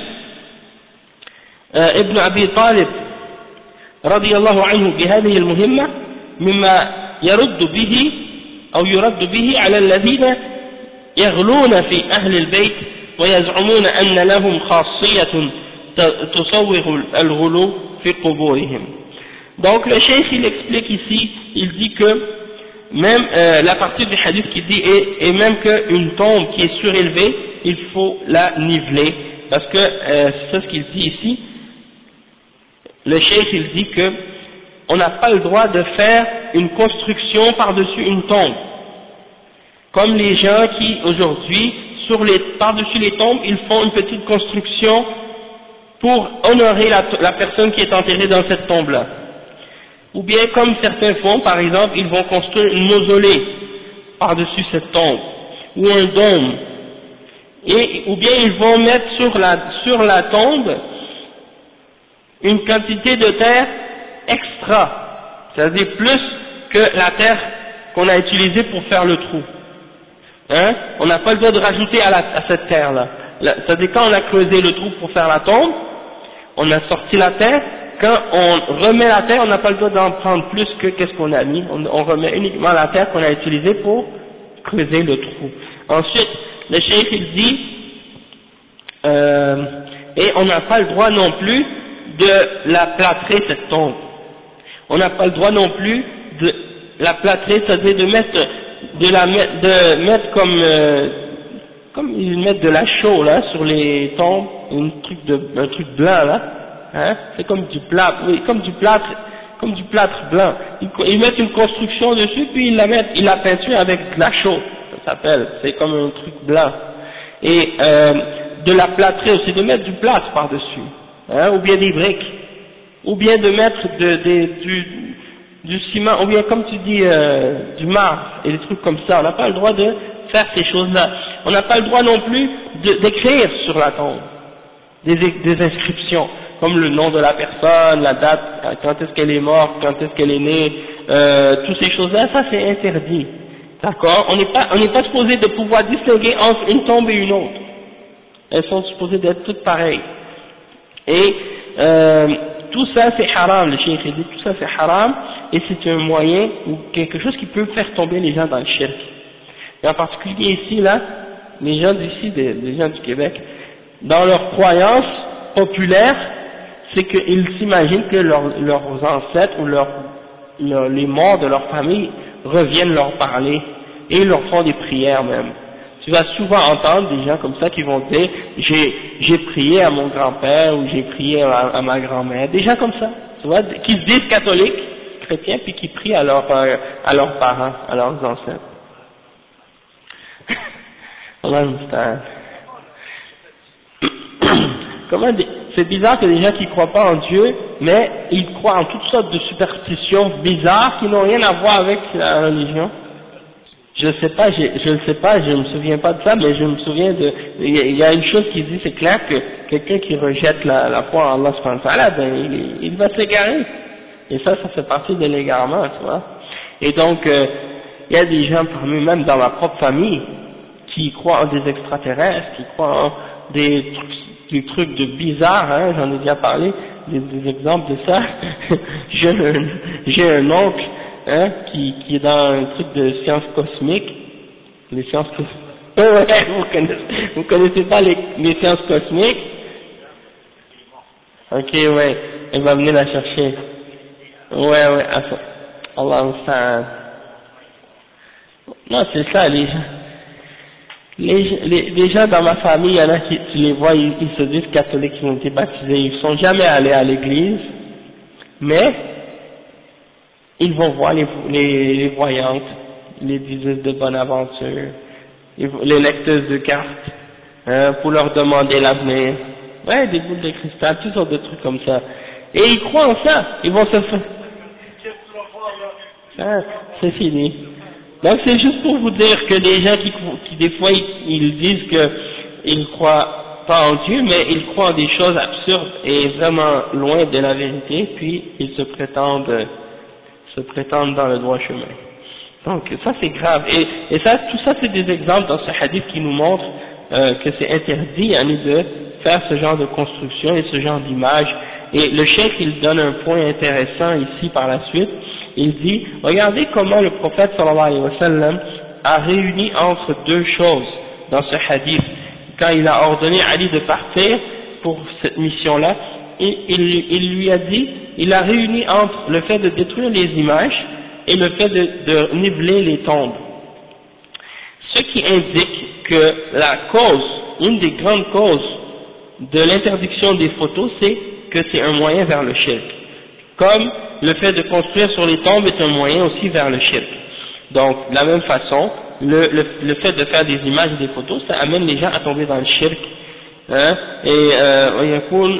ابن أبي طالب رضي الله عنه بهذه المهمة مما يرد به أو يرد به على الذين يغلون في أهل البيت ويزعمون أن لهم خاصية تصوغ الغلو في قبورهم. Donc le cheikh il explique ici, il dit que même euh, la partie du hadith qui dit et, et même qu'une tombe qui est surélevée, il faut la niveler, parce que euh, c'est ce qu'il dit ici. Le cheikh il dit que on n'a pas le droit de faire une construction par-dessus une tombe, comme les gens qui aujourd'hui sur les par-dessus les tombes ils font une petite construction pour honorer la, la personne qui est enterrée dans cette tombe-là. Ou bien comme certains font, par exemple, ils vont construire une mausolée par-dessus cette tombe, ou un dôme, et, ou bien ils vont mettre sur la, sur la tombe une quantité de terre extra, c'est-à-dire plus que la terre qu'on a utilisée pour faire le trou. Hein? On n'a pas le droit de rajouter à, la, à cette terre-là. C'est-à-dire quand on a creusé le trou pour faire la tombe, on a sorti la terre. Quand on remet la terre, on n'a pas le droit d'en prendre plus que qu'est-ce qu'on a mis. On, on remet uniquement la terre qu'on a utilisée pour creuser le trou. Ensuite, le cheikh il dit, euh, et on n'a pas le droit non plus de la plâtrer cette tombe. On n'a pas le droit non plus de la plâtrer, c'est-à-dire de mettre, de la mettre, de mettre comme, euh, comme ils mettent de la chaux là sur les tombes, un truc de, un truc blanc là. Hein, c'est comme du plâtre, oui, comme du plâtre, comme du plâtre blanc. Ils, ils mettent une construction dessus, puis ils la mettent, ils la peinturent avec de la chaux, ça s'appelle. C'est comme un truc blanc. Et euh, de la plâtrer aussi, de mettre du plâtre par-dessus, hein, ou bien des briques, ou bien de mettre de, de, du, du ciment, ou bien comme tu dis euh, du marbre et des trucs comme ça. On n'a pas le droit de faire ces choses-là. On n'a pas le droit non plus d'écrire sur la tombe des, des inscriptions, comme le nom de la personne, la date, quand est-ce qu'elle est morte, quand est-ce qu'elle est née, euh, toutes ces choses-là, ça c'est interdit. D'accord? On n'est pas, on n'est pas supposé de pouvoir distinguer entre une tombe et une autre. Elles sont supposées d'être toutes pareilles. Et euh, tout ça c'est haram, le cheikh dit, tout ça c'est haram, et c'est un moyen ou quelque chose qui peut faire tomber les gens dans le shirk. Et en particulier ici, là, les gens d'ici, les gens du Québec, dans leur croyance populaire, c'est qu'ils s'imaginent que leur, leurs ancêtres ou leur, leur, les morts de leur famille reviennent leur parler et ils leur font des prières même. Tu vas souvent entendre des gens comme ça qui vont dire j'ai j'ai prié à mon grand-père ou j'ai prié à, à ma grand-mère, des gens comme ça, tu vois, qui se disent catholiques, chrétiens, puis qui prient à, leur, euh, à leurs parents, à leurs ancêtres. Allah m'sta'an. Comment des, c'est bizarre que des gens qui ne croient pas en Dieu, mais ils croient en toutes sortes de superstitions bizarres qui n'ont rien à voir avec la religion. Je sais pas, je ne sais pas, je me souviens pas de ça, mais je me souviens de, il y a une chose qui dit, c'est clair que quelqu'un qui rejette la, la foi en Allah subhanahu wa ta'ala, ben il, il va s'égarer. Et ça, ça fait partie de l'égarement, tu vois. Et donc, euh, il y a des gens parmi même dans ma propre famille qui croient en des extraterrestres, qui croient en des trucs, des trucs de bizarres, hein, j'en ai déjà parlé, des, des exemples de ça. j'ai, un, j'ai un oncle, hein, qui, qui est dans un truc de sciences cosmiques, les sciences cosmiques. Ouais, ouais, vous connaissez, vous connaissez pas les, les sciences cosmiques? Ok, ouais, elle va venir la chercher. Ouais, ouais, Allah musta'an. Non, c'est ça, les gens. Les, les, les gens dans ma famille, il y en a qui, tu les vois, ils, ils se disent catholiques, ils ont été baptisés, ils sont jamais allés à l'église, mais ils vont voir les, les, les voyantes, les diseuses de bonne aventure, les, les lecteuses de cartes, hein, pour leur demander l'avenir. Ouais, des boules de cristal, toutes sortes de trucs comme ça. Et ils croient en ça, ils vont se faire. Ah, c'est fini. Donc c'est juste pour vous dire que les gens qui, qui des fois ils, ils disent qu'ils ne croient pas en Dieu, mais ils croient en des choses absurdes et vraiment loin de la vérité, puis ils se prétendent se prétendent dans le droit chemin. Donc ça c'est grave. Et, et ça, tout ça c'est des exemples dans ce hadith qui nous montrent euh, que c'est interdit à nous de faire ce genre de construction et ce genre d'image. Et le cheikh il donne un point intéressant ici par la suite. Il dit, regardez comment le prophète sallallahu alayhi wa sallam a réuni entre deux choses dans ce hadith. Quand il a ordonné à Ali de partir pour cette mission-là, il, il, il lui a dit, il a réuni entre le fait de détruire les images et le fait de, de niveler les tombes. Ce qui indique que la cause, une des grandes causes de l'interdiction des photos, c'est que c'est un moyen vers le shirk. Comme le fait de construire sur les tombes est un moyen aussi vers le shirk. Donc, de la même façon, le, le, le fait de faire des images et des photos, ça amène les gens à tomber dans le shirk. Hein, et ويكون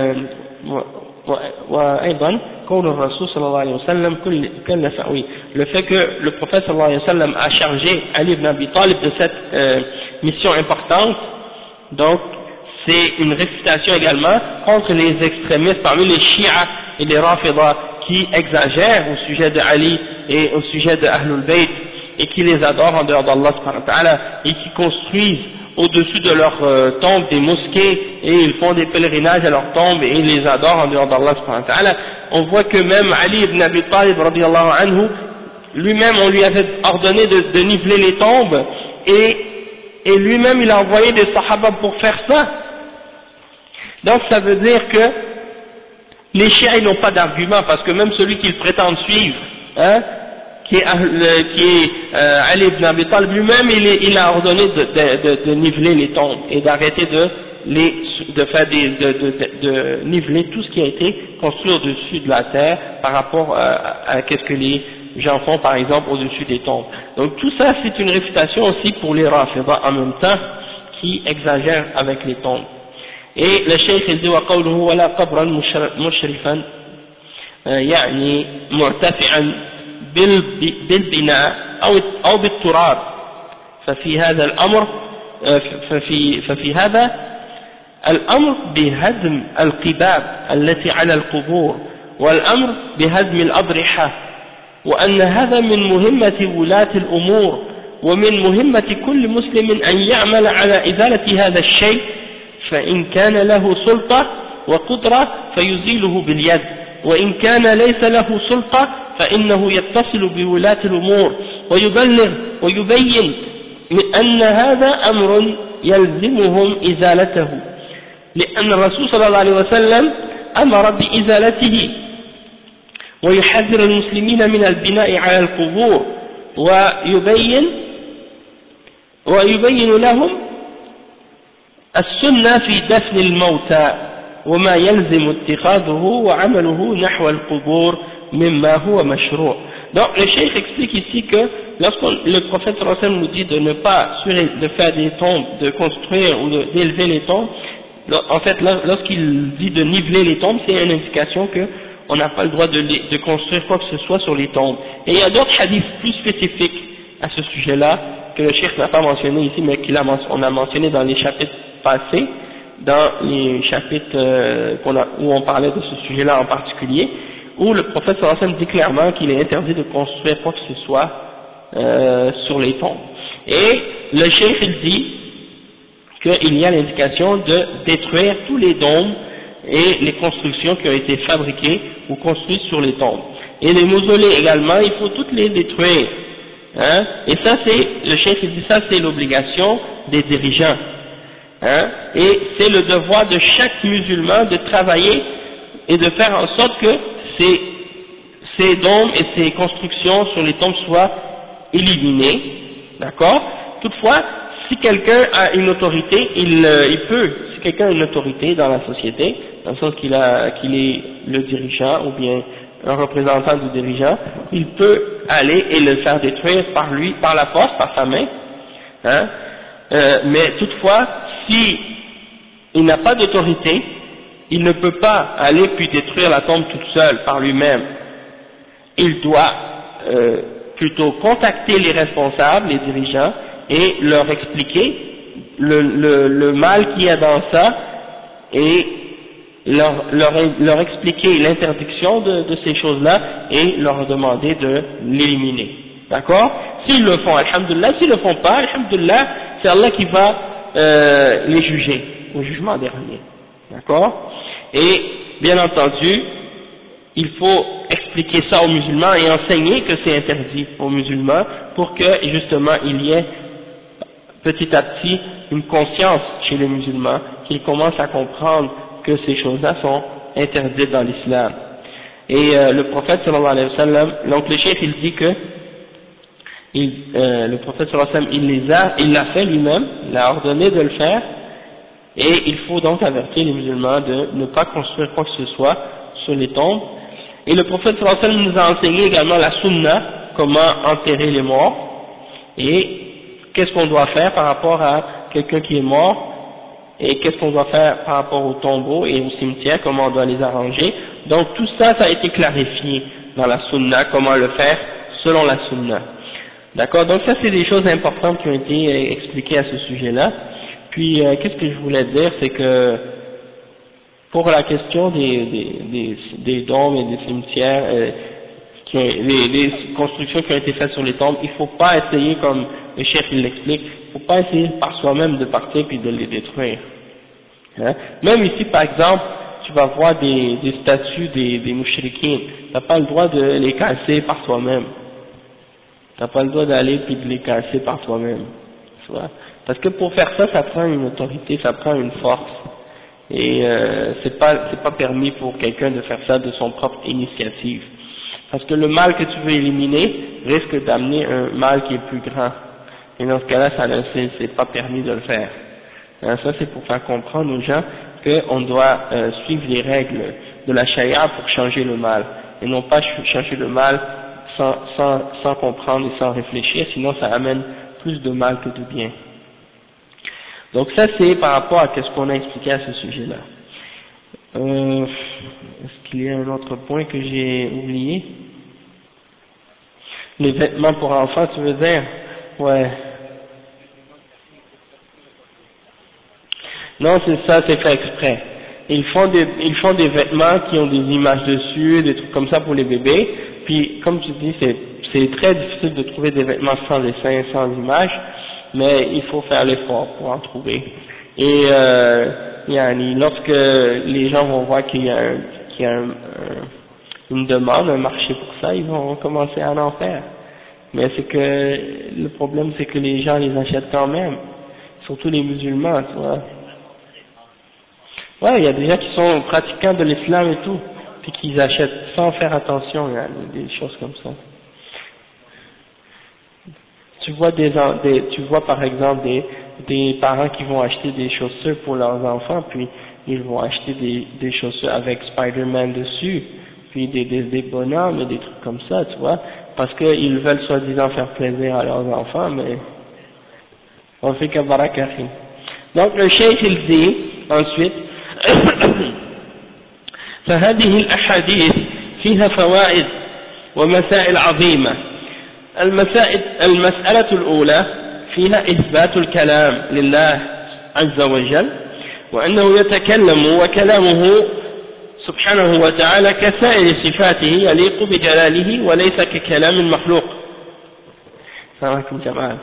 وأيضا قول الرسول صلى الله عليه وسلم كل oui, le fait que le prophète صلى الله عليه وسلم a chargé Ali ibn Abi Talib de cette euh, mission importante, donc c'est une réfutation également contre les extrémistes parmi les chiites et les rafidah qui exagèrent au sujet de Ali et au sujet de Ahlul Bayt et qui les adorent en dehors d'Allah subhanahu wa ta'ala et qui construisent au-dessus de leurs euh, tombes des mosquées et ils font des pèlerinages à leurs tombes et ils les adorent en dehors d'Allah subhanahu wa ta'ala. On voit que même Ali ibn Abi Talib radiyallahu anhu, lui-même on lui avait ordonné de, de niveler les tombes et, et lui-même il a envoyé des sahaba pour faire ça. Donc ça veut dire que les chiites n'ont pas d'argument parce que même celui qu'ils prétendent suivre, hein, qui est, euh, qui est euh, Ali ibn Abi Talib lui-même, il, est, il a ordonné de, de, de, de niveler les tombes et d'arrêter de les de faire des de, de, de, de niveler tout ce qui a été construit au-dessus de la terre par rapport à, à, à qu'est-ce que les gens font par exemple au-dessus des tombes. Donc tout ça c'est une réfutation aussi pour les rafidah en même temps qui exagèrent avec les tombes. Et le cheikh il dit وقوله ولا قبرا مشرفا يعني مرتفعا بالبناء أو أو بالتراب ففي هذا الأمر ففي ففي هذا الأمر بهدم القباب التي على القبور والأمر بهدم الأضرحة وأن هذا من مهمة ولاة الأمور ومن مهمة كل مسلم أن يعمل على إزالة هذا الشيء فإن كان له سلطة وقدرة فيزيله باليد وإن كان ليس له سلطة فإنه يتصل بولاة الأمور ويبلغ ويبين أن هذا أمر يلزمهم إزالته لأن الرسول صلى الله عليه وسلم أمر بإزالته ويحذر المسلمين من البناء على القبور ويبين ويبين لهم السنة في دفن الموتى وما يلزم اتخاذه وعمله نحو القبور مما هو مشروع. Donc le cheikh explique ici que lorsque le prophète sallallahu alayhi wa sallam nous dit de ne pas de faire des tombes, de construire ou d'élever les tombes, en fait lorsqu'il dit de niveler les tombes, c'est une indication que on n'a pas le droit de, de construire quoi que ce soit sur les tombes. Et il y a d'autres hadiths plus spécifiques à ce sujet-là que le cheikh n'a pas mentionné ici, mais qu'on a mentionné dans les chapitres passés, dans les chapitres euh, qu'on a, où on parlait de ce sujet-là en particulier, où le prophète sallallahu alayhi wa sallam dit clairement qu'il est interdit de construire quoi que ce soit euh, sur les tombes. Et le cheikh il dit qu'il y a l'indication de détruire tous les dômes et les constructions qui ont été fabriquées ou construites sur les tombes. Et les mausolées également, il faut toutes les détruire. Hein? Et ça c'est, le cheikh il dit ça c'est l'obligation des dirigeants. Hein? Et c'est le devoir de chaque musulman de travailler et de faire en sorte que ces, ces dômes et ces constructions sur les tombes soient éliminées. D'accord? Toutefois, si quelqu'un a une autorité, il, euh, il peut, si quelqu'un a une autorité dans la société, dans le sens qu'il a, qu'il est le dirigeant ou bien un représentant du dirigeant, il peut aller et le faire détruire par lui, par la force, par sa main. Hein? Euh, mais toutefois, si il n'a pas d'autorité, il ne peut pas aller puis détruire la tombe toute seule par lui-même. Il doit euh, plutôt contacter les responsables, les dirigeants, et leur expliquer le, le, le mal qu'il y a dans ça et leur, leur, leur expliquer l'interdiction de, de ces choses-là et leur demander de l'éliminer. D'accord? S'ils le font, alhamdoulilah, s'ils le font pas, alhamdoulilah, c'est Allah qui va euh, les juger au jugement dernier. D'accord? Et bien entendu, il faut expliquer ça aux musulmans et enseigner que c'est interdit aux musulmans pour que justement il y ait petit à petit une conscience chez les musulmans qu'ils commencent à comprendre que ces choses-là sont interdites dans l'islam. Et euh, le prophète sallallahu alayhi wa sallam, donc le cheikh il dit que il, euh, le prophète sallallahu alayhi wa sallam il les a, il l'a fait lui-même, il a ordonné de le faire, et il faut donc avertir les musulmans de ne pas construire quoi que ce soit sur les tombes. Et le prophète sallallahu alayhi wa sallam nous a enseigné également la sunna, comment enterrer les morts, et qu'est-ce qu'on doit faire par rapport à quelqu'un qui est mort, et qu'est-ce qu'on doit faire par rapport aux tombeaux et aux cimetières, comment on doit les arranger. Donc tout ça, ça a été clarifié dans la sunna, comment le faire selon la sunna. D'accord? Donc ça c'est des choses importantes qui ont été expliquées à ce sujet-là. Puis euh, qu'est-ce que je voulais dire, c'est que pour la question des, des, des, des dômes et des cimetières, euh, qui ont, les, les constructions qui ont été faites sur les tombes, il ne faut pas essayer, comme le chef il l'explique, il ne faut pas essayer par soi-même de partir puis de les détruire. Hein? Même ici par exemple, tu vas voir des, des statues des, des mouchriquins, tu n'as pas le droit de les casser par toi-même. Tu n'as pas le droit d'aller puis de les casser par toi-même. Tu vois? Parce que pour faire ça, ça prend une autorité, ça prend une force. Et euh, c'est pas c'est pas permis pour quelqu'un de faire ça de son propre initiative. Parce que le mal que tu veux éliminer risque d'amener un mal qui est plus grand. Et dans ce cas-là, ça ne c'est pas permis de le faire. Hein, ça c'est pour faire comprendre aux gens qu'on doit euh, suivre les règles de la charia pour changer le mal. Et non pas changer le mal sans, sans, sans comprendre et sans réfléchir, sinon ça amène plus de mal que de bien. Donc ça c'est par rapport à ce qu'on a expliqué à ce sujet-là. Euh, Est-ce qu'il y a un autre point que j'ai oublié? Les vêtements pour enfants, tu veux dire? Ouais. Non, c'est ça, c'est fait exprès. Ils font des, ils font des vêtements qui ont des images dessus, des trucs comme ça pour les bébés. Puis, comme tu dis, c'est, c'est très difficile de trouver des vêtements sans dessin, sans images, mais il faut faire l'effort pour en trouver. Et euh, yani, lorsque les gens vont voir qu'il y a, un, qu'il y a un, un, une demande, un marché pour ça, ils vont commencer à en faire. Mais c'est que le problème, c'est que les gens les achètent quand même, surtout les musulmans, tu vois. Ouais, il y a des gens qui sont pratiquants de l'islam et tout, puis qu'ils achètent sans faire attention, il y a des choses comme ça. Tu vois des, des tu vois par exemple des, des parents qui vont acheter des chaussures pour leurs enfants, puis ils vont acheter des, des chaussures avec Spider-Man dessus, puis des, des, des bonhommes et des trucs comme ça, tu vois, parce qu'ils veulent soi-disant faire plaisir à leurs enfants, mais on fait qu'à barakahim. Donc le cheikh il dit ensuite فهذه الأحاديث فيها فوائد ومسائل عظيمة. المسائل المسألة الأولى فيها إثبات الكلام لله عز وجل وأنه يتكلم وكلامه سبحانه وتعالى كسائر صفاته يليق بجلاله وليس ككلام المخلوق. السلام عليكم جماعة.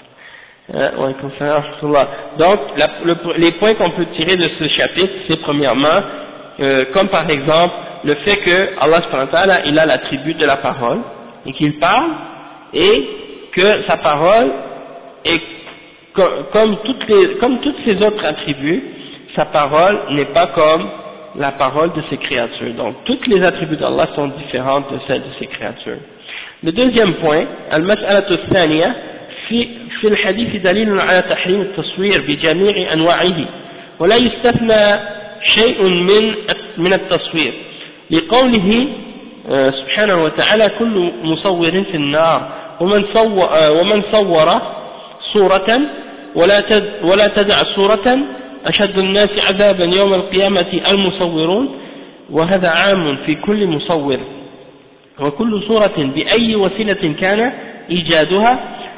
Donc la, le, les points qu'on peut tirer de ce chapitre, c'est premièrement euh, comme par exemple le fait que Allah subhanahu wa ta'ala il a l'attribut de la parole et qu'il parle et que sa parole est comme, comme, toutes les, comme tous ses autres attributs, sa parole n'est pas comme la parole de ses créatures. Donc tous les attributs d'Allah sont différents de celles de ses créatures. Le deuxième point, al-mas'alatu thaniya في في الحديث دليل على تحريم التصوير بجميع أنواعه ولا يستثنى شيء من من التصوير لقوله سبحانه وتعالى كل مصور في النار ومن صور ومن صور صورة ولا ولا تدع صورة أشد الناس عذابا يوم القيامة المصورون وهذا عام في كل مصور وكل صورة بأي وسيلة كان إيجادها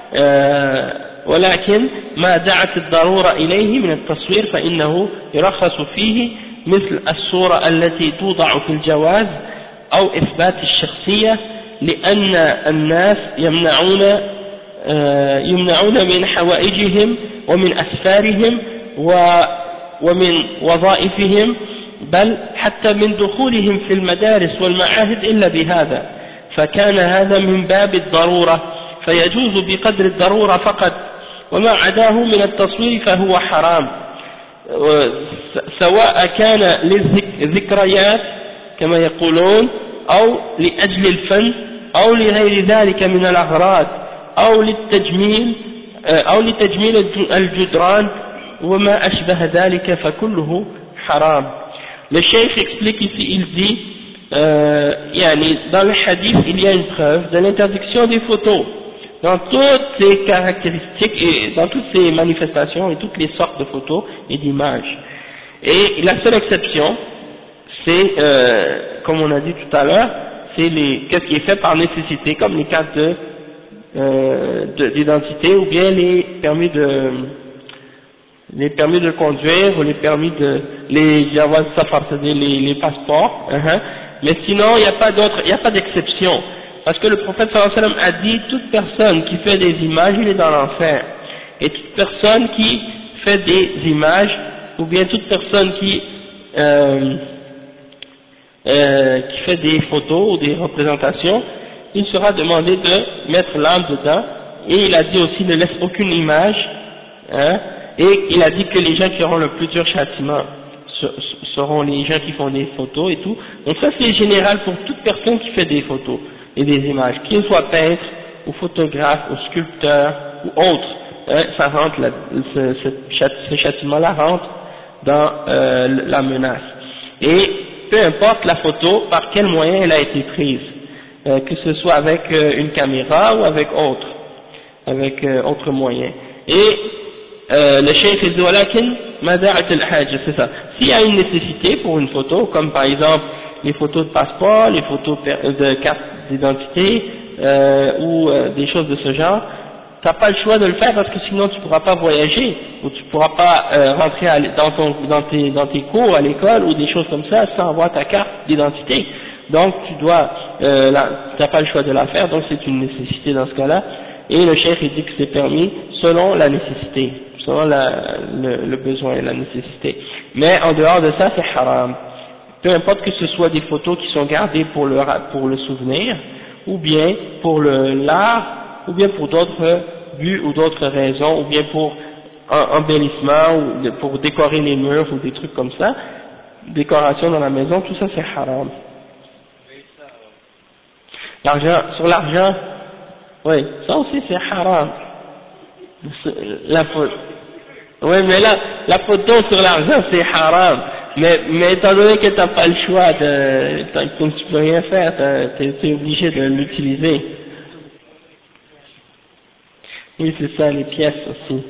ولكن ما دعت الضرورة إليه من التصوير فإنه يرخص فيه مثل الصورة التي توضع في الجواز أو إثبات الشخصية لأن الناس يمنعون يمنعون من حوائجهم ومن أسفارهم ومن وظائفهم بل حتى من دخولهم في المدارس والمعاهد إلا بهذا فكان هذا من باب الضرورة فيجوز بقدر الضرورة فقط وما عداه من التصوير فهو حرام سواء كان للذكريات كما يقولون أو لأجل الفن أو لغير ذلك من الأغراض أو للتجميل أو لتجميل الجدران وما أشبه ذلك فكله حرام. Le cheikh explique ici, il dit euh, yani, dans le hadith il y a une preuve de l'interdiction des photos dans toutes ces caractéristiques et dans toutes ces manifestations et toutes les sortes de photos et d'images. Et la seule exception, c'est, euh, comme on a dit tout à l'heure, c'est les, qu'est-ce qui est fait par nécessité, comme les cartes de, euh, de, d'identité ou bien les permis de, les permis de conduire ou les permis de, les jawaz safar, c'est-à-dire les, les passeports, uh-huh. Mais sinon il n'y a pas d'autre, il n'y a pas d'exception. Parce que le prophète sallallahu alayhi wa sallam a dit toute personne qui fait des images, il est dans l'enfer. Et toute personne qui fait des images, ou bien toute personne qui, euh, euh, qui fait des photos ou des représentations, il sera demandé de mettre l'âme dedans. Et il a dit aussi ne laisse aucune image. Hein, et il a dit que les gens qui auront le plus dur châtiment seront les gens qui font des photos et tout. Donc ça c'est général pour toute personne qui fait des photos et des images, qu'il soit peintre ou photographe ou sculpteur ou autre, hein, ça rentre, la, ce, ce, ce châtiment-là rentre dans euh, la menace. Et peu importe la photo, par quel moyen elle a été prise, euh, que ce soit avec euh, une caméra ou avec autre, avec euh, autre moyen. Et euh, le cheikh dit walakin mada'at al-hajj, c'est ça. S'il y a une nécessité pour une photo, comme par exemple les photos de passeport, les photos de carte d'identité euh, ou euh, des choses de ce genre, tu n'as pas le choix de le faire parce que sinon tu ne pourras pas voyager ou tu ne pourras pas euh, rentrer à, dans, ton, dans, tes, dans tes cours à l'école ou des choses comme ça sans avoir ta carte d'identité. Donc tu dois, euh, tu n'as pas le choix de la faire, donc c'est une nécessité dans ce cas-là. Et le cheikh il dit que c'est permis selon la nécessité, selon la, le, le besoin et la nécessité. Mais en dehors de ça c'est haram. Peu importe que ce soit des photos qui sont gardées pour le, pour le souvenir, ou bien pour le l'art, ou bien pour d'autres buts ou d'autres raisons, ou bien pour un embellissement, ou pour décorer les murs ou des trucs comme ça, décoration dans la maison, tout ça c'est haram. L'argent, sur l'argent, oui, ça aussi c'est haram. La photo, oui, mais là, la photo sur l'argent c'est haram. Mais, mais étant donné que t'as pas le choix de, que tu peux rien faire, t'es, t'es obligé de l'utiliser. Oui, c'est ça, les pièces aussi.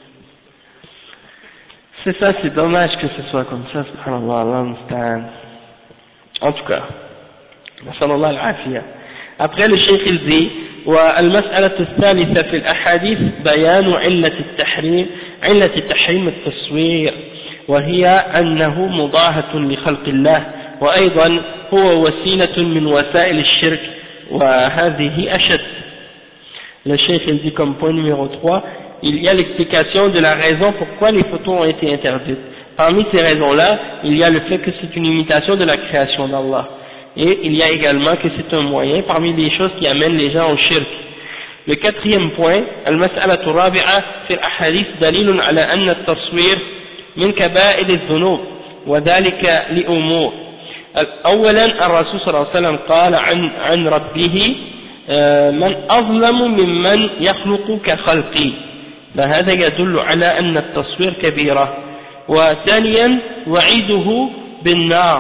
C'est ça, c'est dommage que ce soit comme ça, subhanallah, Allah musta'an. En tout cas, nasallallahu al-afiyah. Après le cheikh il dit, والمسألة الثالثة في الأحاديث بيان علة التحريم علة تحريم التصوير وهي أنه مضاهة لخلق الله وأيضا هو وسيلة من وسائل الشرك وهذه أشد. Le cheikh il dit comme point numéro trois, il y a l'explication de la raison pourquoi les photos ont été interdites. Parmi ces raisons-là, il y a le fait que c'est une imitation de la création d'Allah. Et il y a également que c'est un moyen parmi les choses qui amènent les gens au shirk. Le quatrième point, المسألة الرابعة في الأحاديث دليل على أن التصوير من كبائر الذنوب وذلك لأمور. أولا الرسول صلى الله عليه وسلم قال عن عن ربه من أظلم ممن يخلق كخلقي، فهذا يدل على أن التصوير كبيرة. وثانيا وعيده بالنار،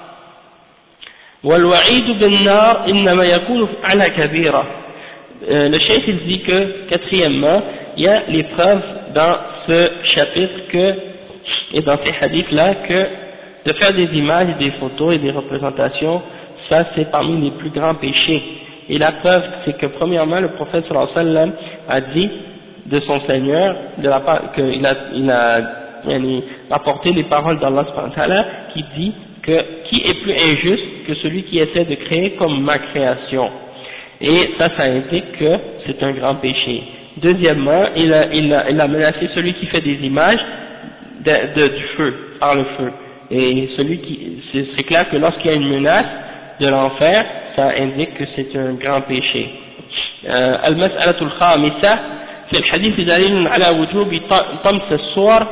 والوعيد بالنار إنما يكون على كبيرة. Le cheikh il dit que quatrièmement il y a les preuves dans ce chapitre que et dans ces hadiths là que de faire des images, des photos et des représentations, ça c'est parmi les plus grands péchés. Et la preuve c'est que premièrement le prophète sallallahu alayhi wa sallam a dit de son Seigneur de la part qu'il a, il a yani, rapporté les paroles d'Allah subhanahu wa ta'ala qui dit que qui est plus injuste que celui qui essaie de créer comme ma création. Et ça, ça indique que c'est un grand péché. Deuxièmement, il a, il a, il a menacé celui qui fait des images de, de, du feu, par le feu. Et celui qui, c'est clair que lorsqu'il y a une menace de l'enfer, ça indique que c'est un grand péché. المسألة الخامسة في الحديث دليل على وجوب طمس الصور،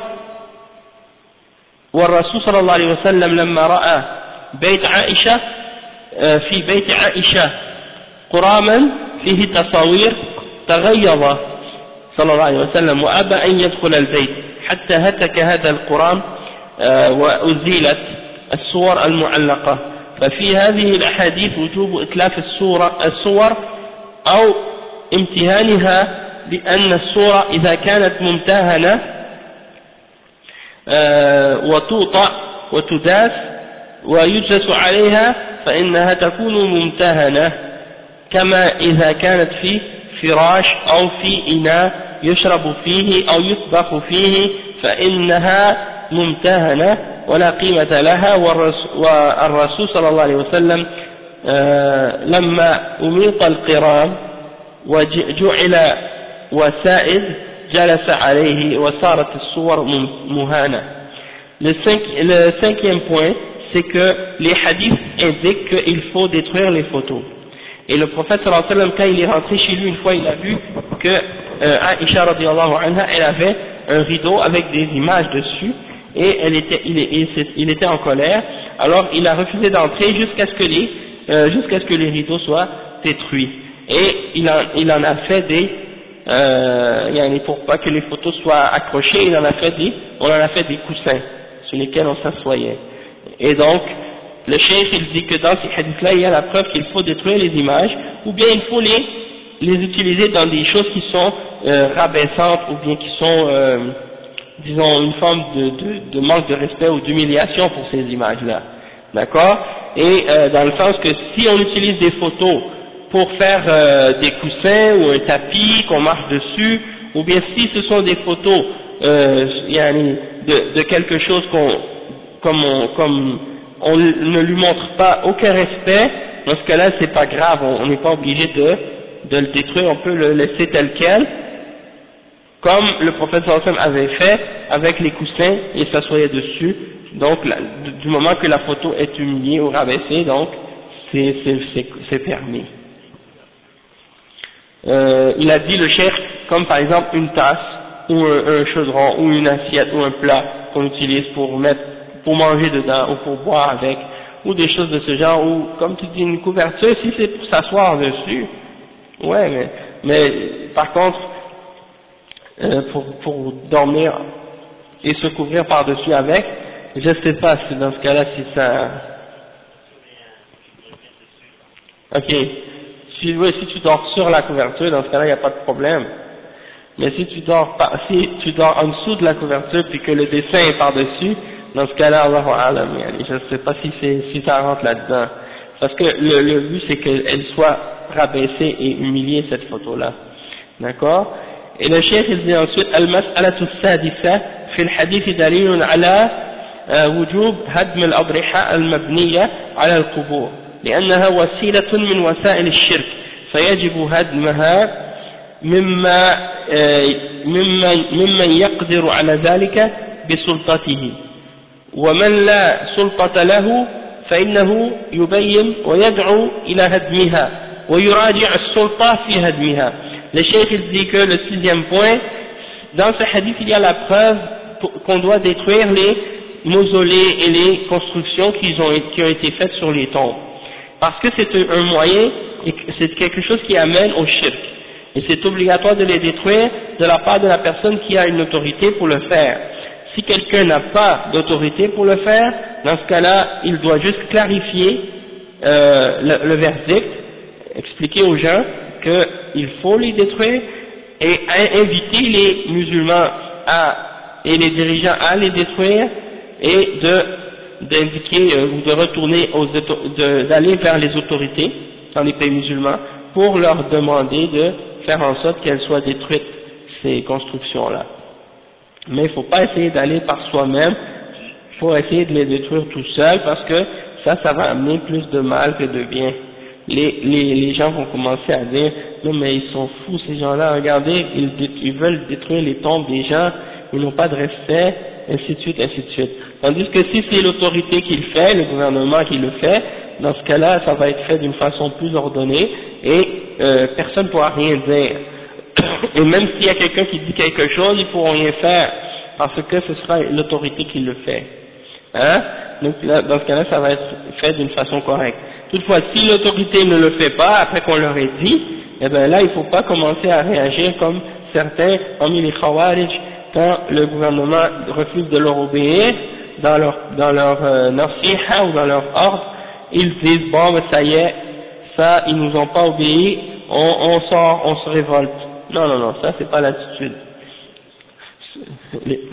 والرسول صلى الله عليه وسلم لما رأى بيت عائشة في بيت عائشة قراما فيه تصاوير تغيظ صلى الله عليه وسلم وأبى أن يدخل البيت حتى هتك هذا القرام وأزيلت الصور المعلقة. ففي هذه الأحاديث وجوب إتلاف الصور, الصور أو امتهانها بأن الصورة إذا كانت ممتهنة وتوطأ وتداس ويجلس عليها فإنها تكون ممتهنة، كما إذا كانت في فراش أو في إناء يشرب فيه أو يطبخ فيه فإنها ممتهنة ولا قيمة لها. والرسول صلى الله عليه وسلم لما أميط القرام وجعل وسائد جلس عليه وصارت الصور مهانة. Le, cinq, le cinquième point, c'est que les hadiths indiquent qu'il faut détruire les photos. Et le prophète sallallahu alayhi wa sallam, quand il est rentré chez lui une fois, il a vu que euh, Aïcha radiyallahu anha, elle avait un rideau avec des images dessus, et elle était, il, il, il était en colère. Alors il a refusé d'entrer jusqu'à ce que les, euh, jusqu'à ce que les rideaux soient détruits. Et il en, il en a fait des, euh, pour pas que les photos soient accrochées, il en a fait des, on en a fait des coussins sur lesquels on s'assoyait. Et donc, le cheikh il dit que dans ces hadiths-là, il y a la preuve qu'il faut détruire les images, ou bien il faut les, les utiliser dans des choses qui sont euh, rabaissantes, ou bien qui sont, euh, disons, une forme de, de, de manque de respect ou d'humiliation pour ces images-là. D'accord? Et euh, dans le sens que si on utilise des photos pour faire euh, des coussins ou un tapis qu'on marche dessus, ou bien si ce sont des photos euh, de, de quelque chose qu'on, comme on, comme on ne lui montre pas aucun respect, dans ce cas-là c'est pas grave, on n'est pas obligé de, de le détruire, on peut le laisser tel quel, comme le prophète sallallahu alayhi wa sallam avait fait avec les coussins et s'assoyait dessus. Donc la, du moment que la photo est humiliée ou rabaissée, donc c'est, c'est, c'est, c'est permis. Euh, il a dit le cheikh, comme par exemple une tasse ou un, un chaudron ou une assiette ou un plat qu'on utilise pour mettre pour manger dedans ou pour boire avec, ou des choses de ce genre, ou comme tu dis une couverture, si c'est pour s'asseoir dessus, ouais, mais, mais par contre, euh, pour, pour dormir et se couvrir par-dessus avec, je sais pas si dans ce cas-là, si ça... Ok, si, oui, si tu dors sur la couverture, dans ce cas-là, il n'y a pas de problème. Mais si tu dors pas, si tu dors en dessous de la couverture puis que le dessin est par-dessus, dans ce cas-là, Allahu A'lam, je ne sais pas si c'est, si ça rentre là-dedans. Parce que le, le but c'est qu'elle soit rabaissée et humiliée cette photo-là. D'accord? Et le cheikh il dit ensuite, Al-Mas'alatu Sadisa, في الحديث دليل على وجوب هدم الأضرحة المبنية على القبور لأنها وسيلة من وسائل الشرك فيجب هدمها مما ممن ممن يقدر على ذلك بسلطته ومن لا سلطة له فإنه يبين ويدعو إلى هدمها ويراجع السلطة في هدمها. Le cheikh dit que le sixième point, dans ce hadith il y a la preuve qu'on doit détruire les mausolées et les constructions qui ont, qui ont été faites sur les tombes, parce que c'est un moyen, c'est quelque chose qui amène au shirk, et c'est obligatoire de les détruire de la part de la personne qui a une autorité pour le faire. Si quelqu'un n'a pas d'autorité pour le faire, dans ce cas-là, il doit juste clarifier euh, le, le verdict, expliquer aux gens qu'il faut les détruire et inviter les musulmans à, et les dirigeants à les détruire et de d'indiquer euh, ou de retourner aux d'aller vers les autorités dans les pays musulmans pour leur demander de faire en sorte qu'elles soient détruites, ces constructions-là. Mais il ne faut pas essayer d'aller par soi-même, il faut essayer de les détruire tout seul, parce que ça, ça va amener plus de mal que de bien. Les, les, les gens vont commencer à dire, non mais ils sont fous ces gens-là, regardez, ils, ils veulent détruire les tombes des gens, ils n'ont pas de respect, ainsi de suite, ainsi de suite. Tandis que si c'est l'autorité qui le fait, le gouvernement qui le fait, dans ce cas-là, ça va être fait d'une façon plus ordonnée, et euh, personne ne pourra rien dire. Et même s'il y a quelqu'un qui dit quelque chose, ils ne pourront rien faire, parce que ce sera l'autorité qui le fait. Hein? Donc là, dans ce cas-là, ça va être fait d'une façon correcte. Toutefois, si l'autorité ne le fait pas, après qu'on leur ait dit, eh bien là, il ne faut pas commencer à réagir comme certains, parmi les Khawarij, quand le gouvernement refuse de leur obéir, dans leur, dans leur euh, nasiha ou dans leur ordre, ils disent, bon, ben, ça y est, ça, ils nous ont pas obéi, on, on sort, on se révolte. Non, non, non, ça, c'est pas l'attitude. Les...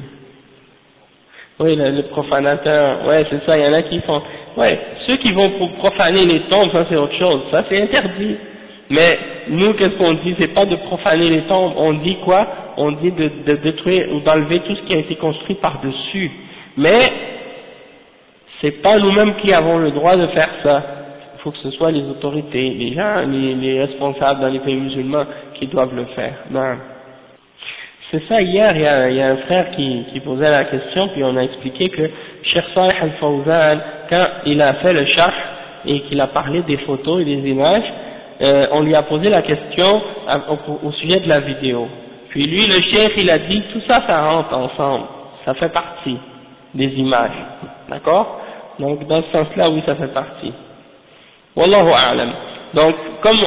Oui, le, le profanateur, ouais, c'est ça, il y en a qui font, ouais, ceux qui vont pour profaner les tombes, ça c'est autre chose, ça c'est interdit. Mais nous, qu'est-ce qu'on dit? C'est pas de profaner les tombes, on dit quoi? On dit de, de détruire ou d'enlever tout ce qui a été construit par-dessus. Mais c'est pas nous-mêmes qui avons le droit de faire ça. Il faut que ce soit les autorités, les gens, les, les responsables dans les pays musulmans qui doivent le faire. Non. C'est ça, hier, il y, a, il y a un frère qui, qui posait la question, puis on a expliqué que Cheikh Salih Al-Fawzan, quand il a fait le charh et qu'il a parlé des photos et des images, euh, on lui a posé la question à, au, au sujet de la vidéo. Puis lui, le cheikh, il a dit, tout ça, ça rentre ensemble, ça fait partie des images, d'accord? Donc, dans ce sens-là, oui, ça fait partie. Wallahu a'lam. Donc, comme...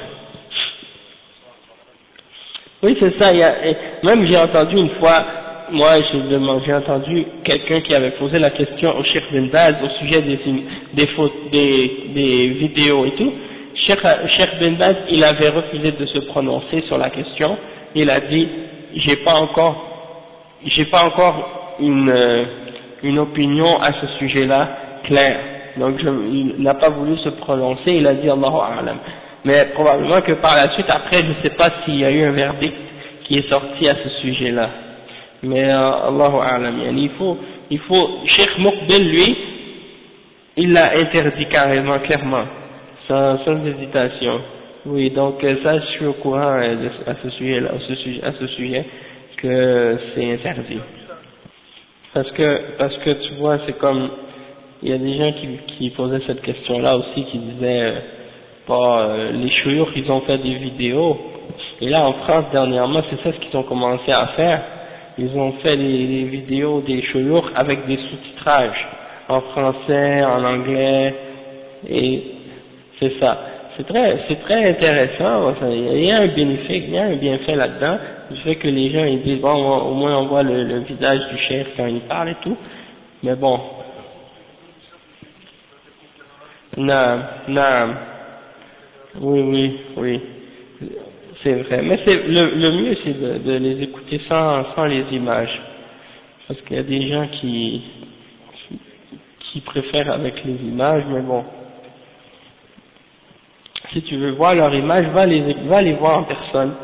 Oui, c'est ça, il y a, même j'ai entendu une fois, moi j'ai entendu quelqu'un qui avait posé la question au Cheikh Ben Baz au sujet des, des, des, des vidéos et tout. Cheikh, Cheikh Ben Baz, il avait refusé de se prononcer sur la question, il a dit, j'ai pas encore, j'ai pas encore une, une opinion à ce sujet-là claire. Donc je, il n'a pas voulu se prononcer, il a dit Allahu A'lam. Mais probablement que par la suite, après, je ne sais pas s'il y a eu un verdict qui est sorti à ce sujet-là. Mais euh, Allahu A'lam, il faut, il faut, Cheikh Muqbil, lui, il l'a interdit carrément, clairement, sans, sans hésitation. Oui, donc ça, je suis au courant euh, de, à ce sujet-là, à ce sujet, à ce sujet, que c'est interdit. Parce que, parce que tu vois, c'est comme, il y a des gens qui, qui posaient cette question-là aussi, qui disaient, euh, Pas, euh, les chouyours, ils ont fait des vidéos, et là en France dernièrement, c'est ça ce qu'ils ont commencé à faire, ils ont fait les, les vidéos des shuyukh avec des sous-titrages en français, en anglais, et c'est ça. C'est très, c'est très intéressant, il y a un bénéfice, il y a un bienfait là-dedans, du fait que les gens ils disent bon, au moins on voit le, le visage du chef quand il parle et tout, mais bon. Non, non, oui, oui, oui, c'est vrai, mais c'est, le, le mieux c'est de, de les écouter sans, sans les images, parce qu'il y a des gens qui, qui préfèrent avec les images, mais bon. Si tu veux voir leur image, va les, va les voir en personne.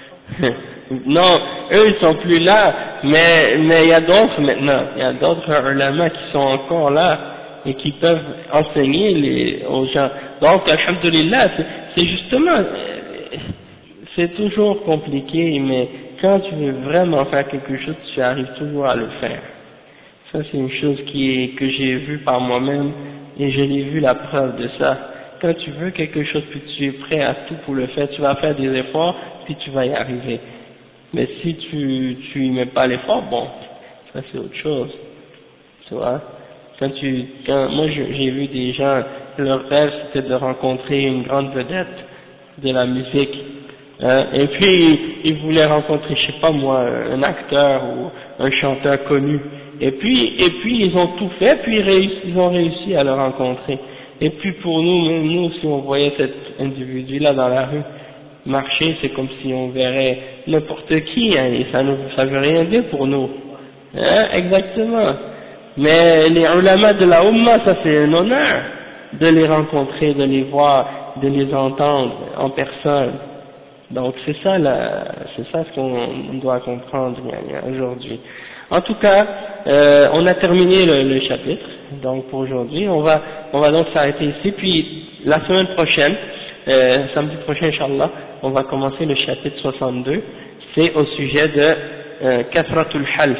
Non, eux ils sont plus là, mais mais il y a d'autres maintenant, il y a d'autres ulama qui sont encore là et qui peuvent enseigner les, aux gens. Donc, alhamdoulilah, c'est, c'est justement, c'est toujours compliqué, mais quand tu veux vraiment faire quelque chose, tu arrives toujours à le faire. Ça c'est une chose qui est, que j'ai vue par moi-même et je l'ai vu la preuve de ça. Quand tu veux quelque chose puis tu es prêt à tout pour le faire, tu vas faire des efforts puis tu vas y arriver. Mais si tu tu y mets pas l'effort, bon, ça c'est autre chose. Tu vois, quand tu, quand, moi j'ai vu des gens, leur rêve c'était de rencontrer une grande vedette de la musique, hein, et puis ils voulaient rencontrer, je sais pas moi, un acteur ou un chanteur connu, et puis et puis ils ont tout fait, puis ils, réussi, ils ont réussi à le rencontrer. Et puis pour nous, même nous, si on voyait cet individu là dans la rue marcher, c'est comme si on verrait n'importe qui, hein, et ça ne ça veut rien dire pour nous, hein, exactement. Mais les ulama de la Ummah, ça c'est un honneur de les rencontrer, de les voir, de les entendre en personne. Donc c'est ça, la, c'est ça ce qu'on doit comprendre aujourd'hui. En tout cas, euh, on a terminé le, le chapitre, donc pour aujourd'hui, on va, on va donc s'arrêter ici. Puis la semaine prochaine, euh, samedi prochain, Inch'Allah, on va commencer le chapitre soixante-deux. C'est au sujet de euh, Kathratul Half.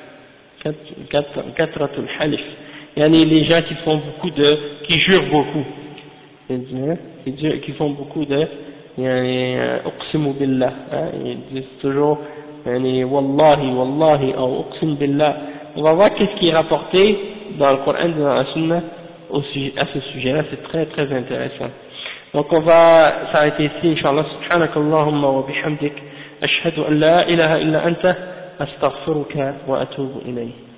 Kathratul Halif, yani les gens qui font beaucoup de, qui jurent beaucoup, qui, qui font beaucoup de, yani uqsimu billah, ils disent toujours, yani wallahi, wallahi, ou uqsim billah. On va voir qu'est-ce qui est rapporté dans le Coran, dans la Sunna, au sujet, à ce sujet-là, c'est très très intéressant. Donc on va s'arrêter ici, Inch'Allah, subhanakallahumma wa bihamdik, ashhadu an la ilaha illa anta, أستغفرك وأتوب إليه.